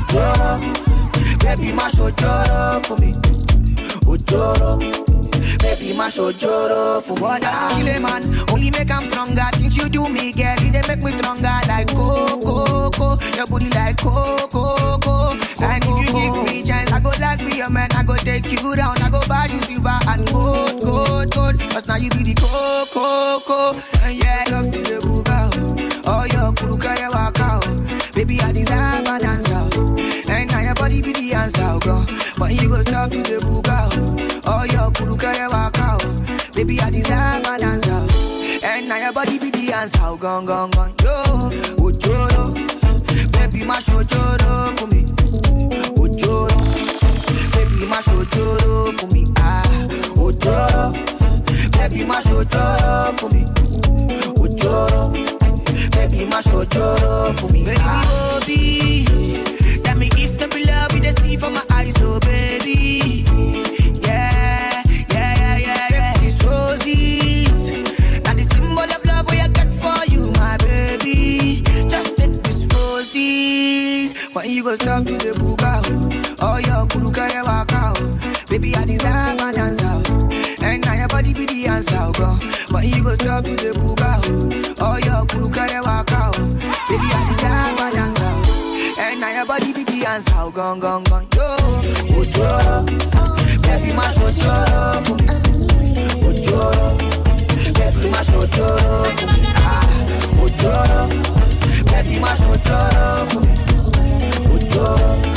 Ojoro, baby mash ojoro for me. Ojoro, baby mash ojoro for me. What does kill a man? Only make him stronger. Things you do me, girl, they make me stronger. Like coco, coco, your booty like coco, coco. And if you give me chance, I go like be a man. I go take you down. I go buy you silver and gold, gold, gold. Cause now you be the coco, coco. And yeah, love to the buga. Oh, your kuruka ya waka. Baby, I desire my dance out. And now your body be the answer, girl. But you go talk to the buga. Oh, your kuruka ya waka. Baby, I desire my dance out. And now your body be the answer, gone, gone, gone. Yo, ojoro, baby, mash ojoro for me. Ojoro, baby, mash ojoro for me. Ah, ojoro, baby, mash ojoro for me. Ojoro, baby, mash ojoro for me. Baby, ah. Baby, tell me if the love you see from my eyes, oh baby. Yeah, yeah, yeah, yeah, yeah. These roses, now the symbol of love we I got for you, my baby. Just take these roses. When you go talk to the buga, oh your kuruka ya waka, baby I desire my dance out. And now your body be the answer, girl. When you go talk to the buga, oh your kuruka ya waka, baby I desire my dance out. And now your body be the answer, gone, gone, gone. Yo, ojoro, baby mash ojoro for me. Ojoro, baby mash ojoro for me. Ah, ojoro, baby mash ojoro for me. Ojoro.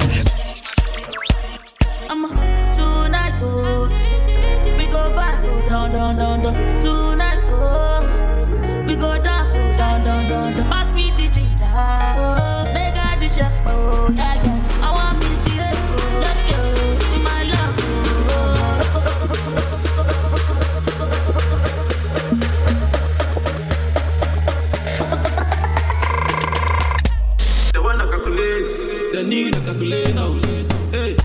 I'm tonight, oh, we go vibe, oh, down, down, down, down. Tonight, oh, we go dance, oh, down, down, down, down. Pass me the ginger, oh, make I do check, oh, yeah, yeah. I want me to get, oh, let you, with my love, The one that calculates, the need to calculate now. Hey.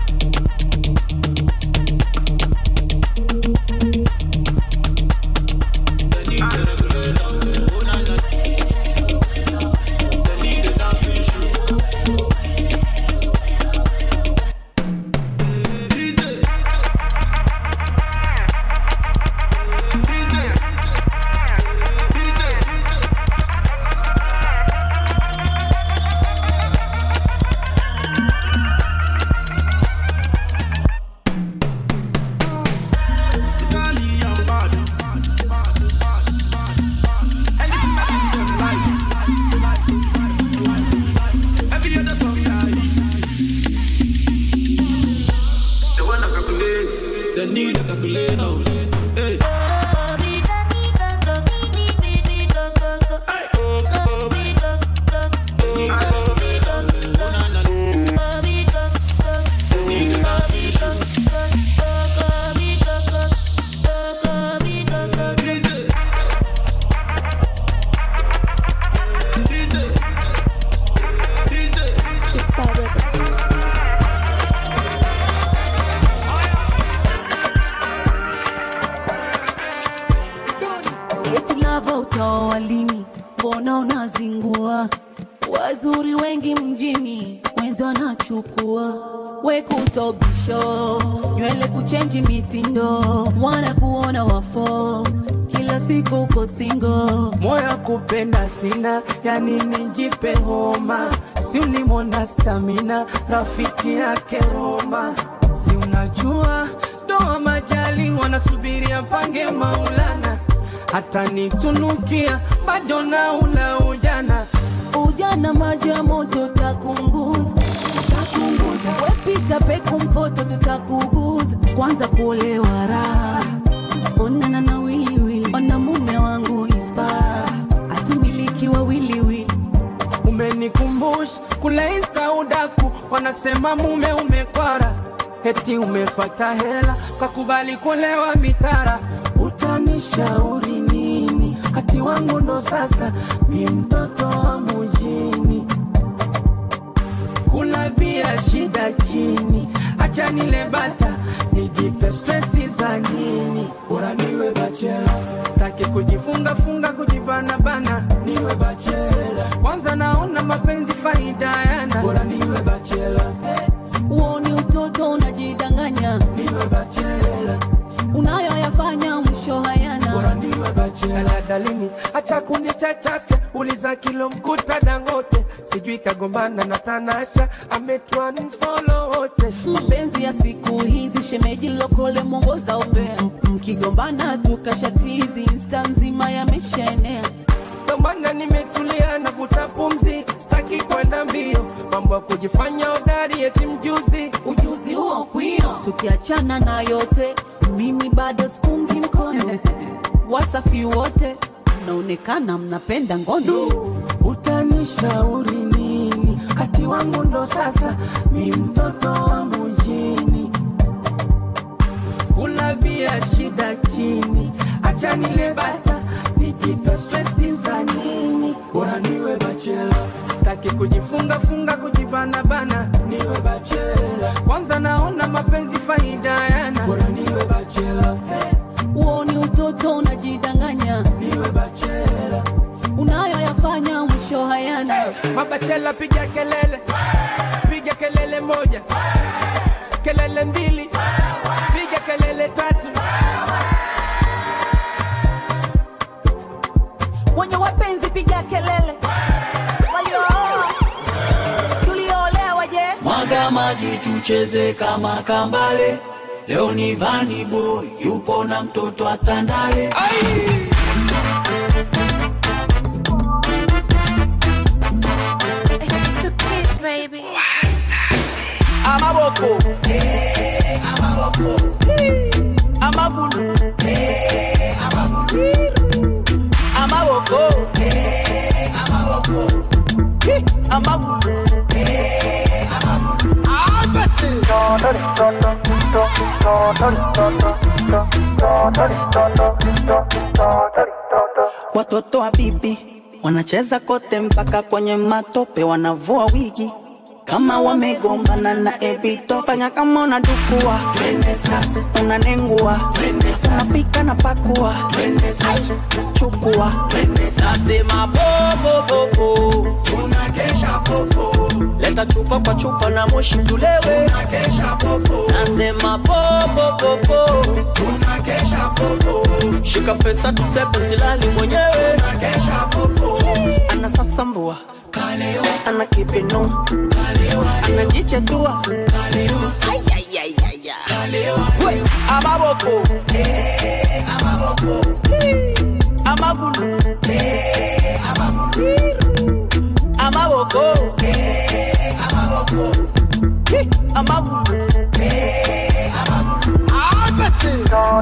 Wazuri wengi mjini wenzo wanachukua, we kutobisho nywele kuchenji mitindo, wana kuona wafo kila siku uko single. Moyo kupenda sina, yani nijipe homa. Si ulimona stamina, rafiki yake Roma. Si unajua doa majali wanasubiria pange Maulana. Hata nitunukia bado na ula ujana. Ujana maji ya moto takunguza, takunguza. Wepita peku mpoto tutakuguza. Kwanza kuolewa raha, onana na wili wili. Ona mume wangu ispa, atumiliki wa wili wili. Umenikumbusha kula insta udaku, wanasema mume umekwara. Heti umefata hela, kakubali kulewa mitara. Utanishauri nini? Kati wangu ndo sasa, mi mtoto wa mujini. Kula bia shida chini, acha nile bata, nijipe stressi za nini. Ura niwe bachela, staki kujifunga funga kujibana bana. Niwe bachela, kwanza naona mapenzi faida yana. Ura niwe bachela, cha chafya, uliza kilo mkuta Dangote. Sijui kagombana na Tanasha, ametuan follow wote. Mapenzi ya siku hizi shemeji lokole mwongoza upea. Mkigombana tukashatizi insta nzima yameshaenea. Ndomana nimetulia navuta pumzi, staki kwenda mbio. Mambo ya kujifanya hodari eti mjuzi, ujuzi huo kwio. Tukiachana na yote, mimi bado sikungi mkono. Wasafi wote, naonekana mnapenda ngono. Utanishauri nini? Kati wangu ndo sasa, mi mtoto wa mjini. Kula bia shida chini, acha nile bata, nikipe stressi za nini. Bora niwe bachela, sitaki kujifunga funga kujibana bana. Niwe bachela, kwanza naona mapenzi faida yana. Bora niwe bachela, uoni utoto unajidanganya. Niwe bachela, unayoyafanya mwisho hayana. Hey, mabachela piga kelele, piga kelele moja, kelele mbili, piga kelele tatu. Wenye wapenzi piga kelele, walio tuliolewa je. Mwaga maji tucheze kama kambale. Leo ni Vanny Boy, yupo na mtoto atandale. Baby. Amaboko, eh, amaboko, eh, amagulu, eh, amagulu, amaboko, eh, amaboko, eh, amagulu, eh, amagulu. Abasi. Watoto wa bibi wanacheza kote mpaka kwenye matope, wanavua wigi kama wamegombana na ebito. Fanya kama unadukua, twende sasa, unanengua, twende sasa, unapika na pakua, twende sasa, chukua, twende sasa. Nasema popo popo, tunakesha popo. leta chupa kwa chupa na moshi tulewe, tunakesha popo. Nasema popo popo, tunakesha popo. shika pesa tusepe silali mwenyewe, tunakesha popo. Anasasambua, kalewa, anakipinu, kalewa, anajichetua, kalewa, ay ay ay ay ay. kalewa. Amaboko, eh, amaboko, eh, amagulu, eh, amagulu, amaboko, eh, amaboko, eh, amagulu, eh, amagulu. Abasi.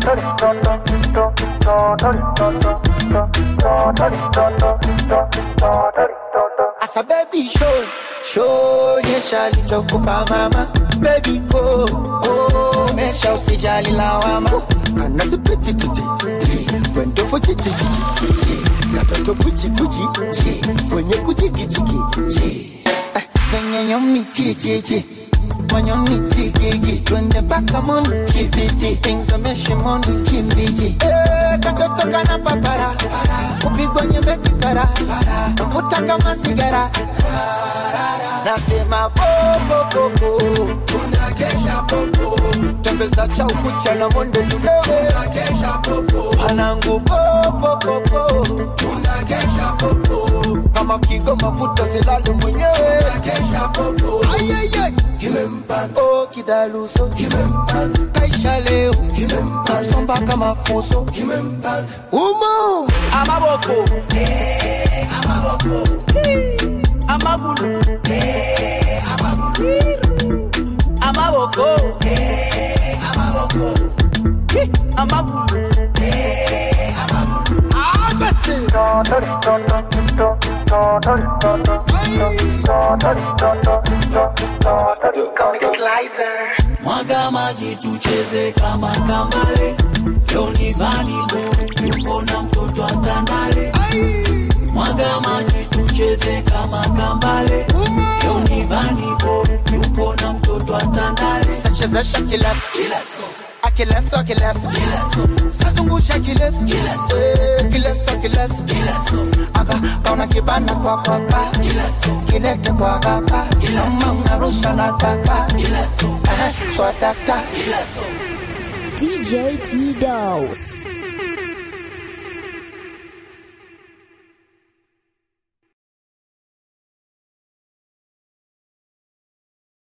Asa baby show, show nyesha lichokupa mama. Baby go, go, mesha usijali lawama. Anasipiti titi, kwendo fo chichi chichi. Katoto kuchi kuchi, kwenye kuchi kichi kichi. Kwenye nyomi kichi, manyoni tigigi. Twende baka moni kibiti, things are meshing money kimbiji. Eh, katoto kana papara, upigwa nyembe kikara, mvuta kama sigara. Nasema popo popo, tunakesha popo. tembeza cha ukucha na mwendo tudewe, tunakesha popo. panangu popo popo, tunakesha popo. kama kigo mafuta silale mwenyewe, tunakesha popo. ayayay, kimempan, oh kidaluso, kimempan, kaisha leo, kimempan, somba kama fuso, kimempan. umo. Amaboko, eh, amaboko, eh, amagulu, eh, amagulu, amaboko, eh, amaboko, eh, amagulu, eh, amagulu. Abasi. mwaga maji tucheze kama kambale. Leo ni Vanny Boy, yupo na mtoto atandale. Mwaga maji tucheze kama kambale. Leo ni Vanny Boy, yupo na mtoto atandale. Sachezesha kileso, Kileso, akileso kileso, kileso, sazungusha kileso, Kileso. eh, kileso kileso, kileso, aka kauna kibana kwa kwa pa, kileso, kilete kwa kapa, kama unarusha na tapa, kileso, eh, swadakta, kileso. D J T-Dow.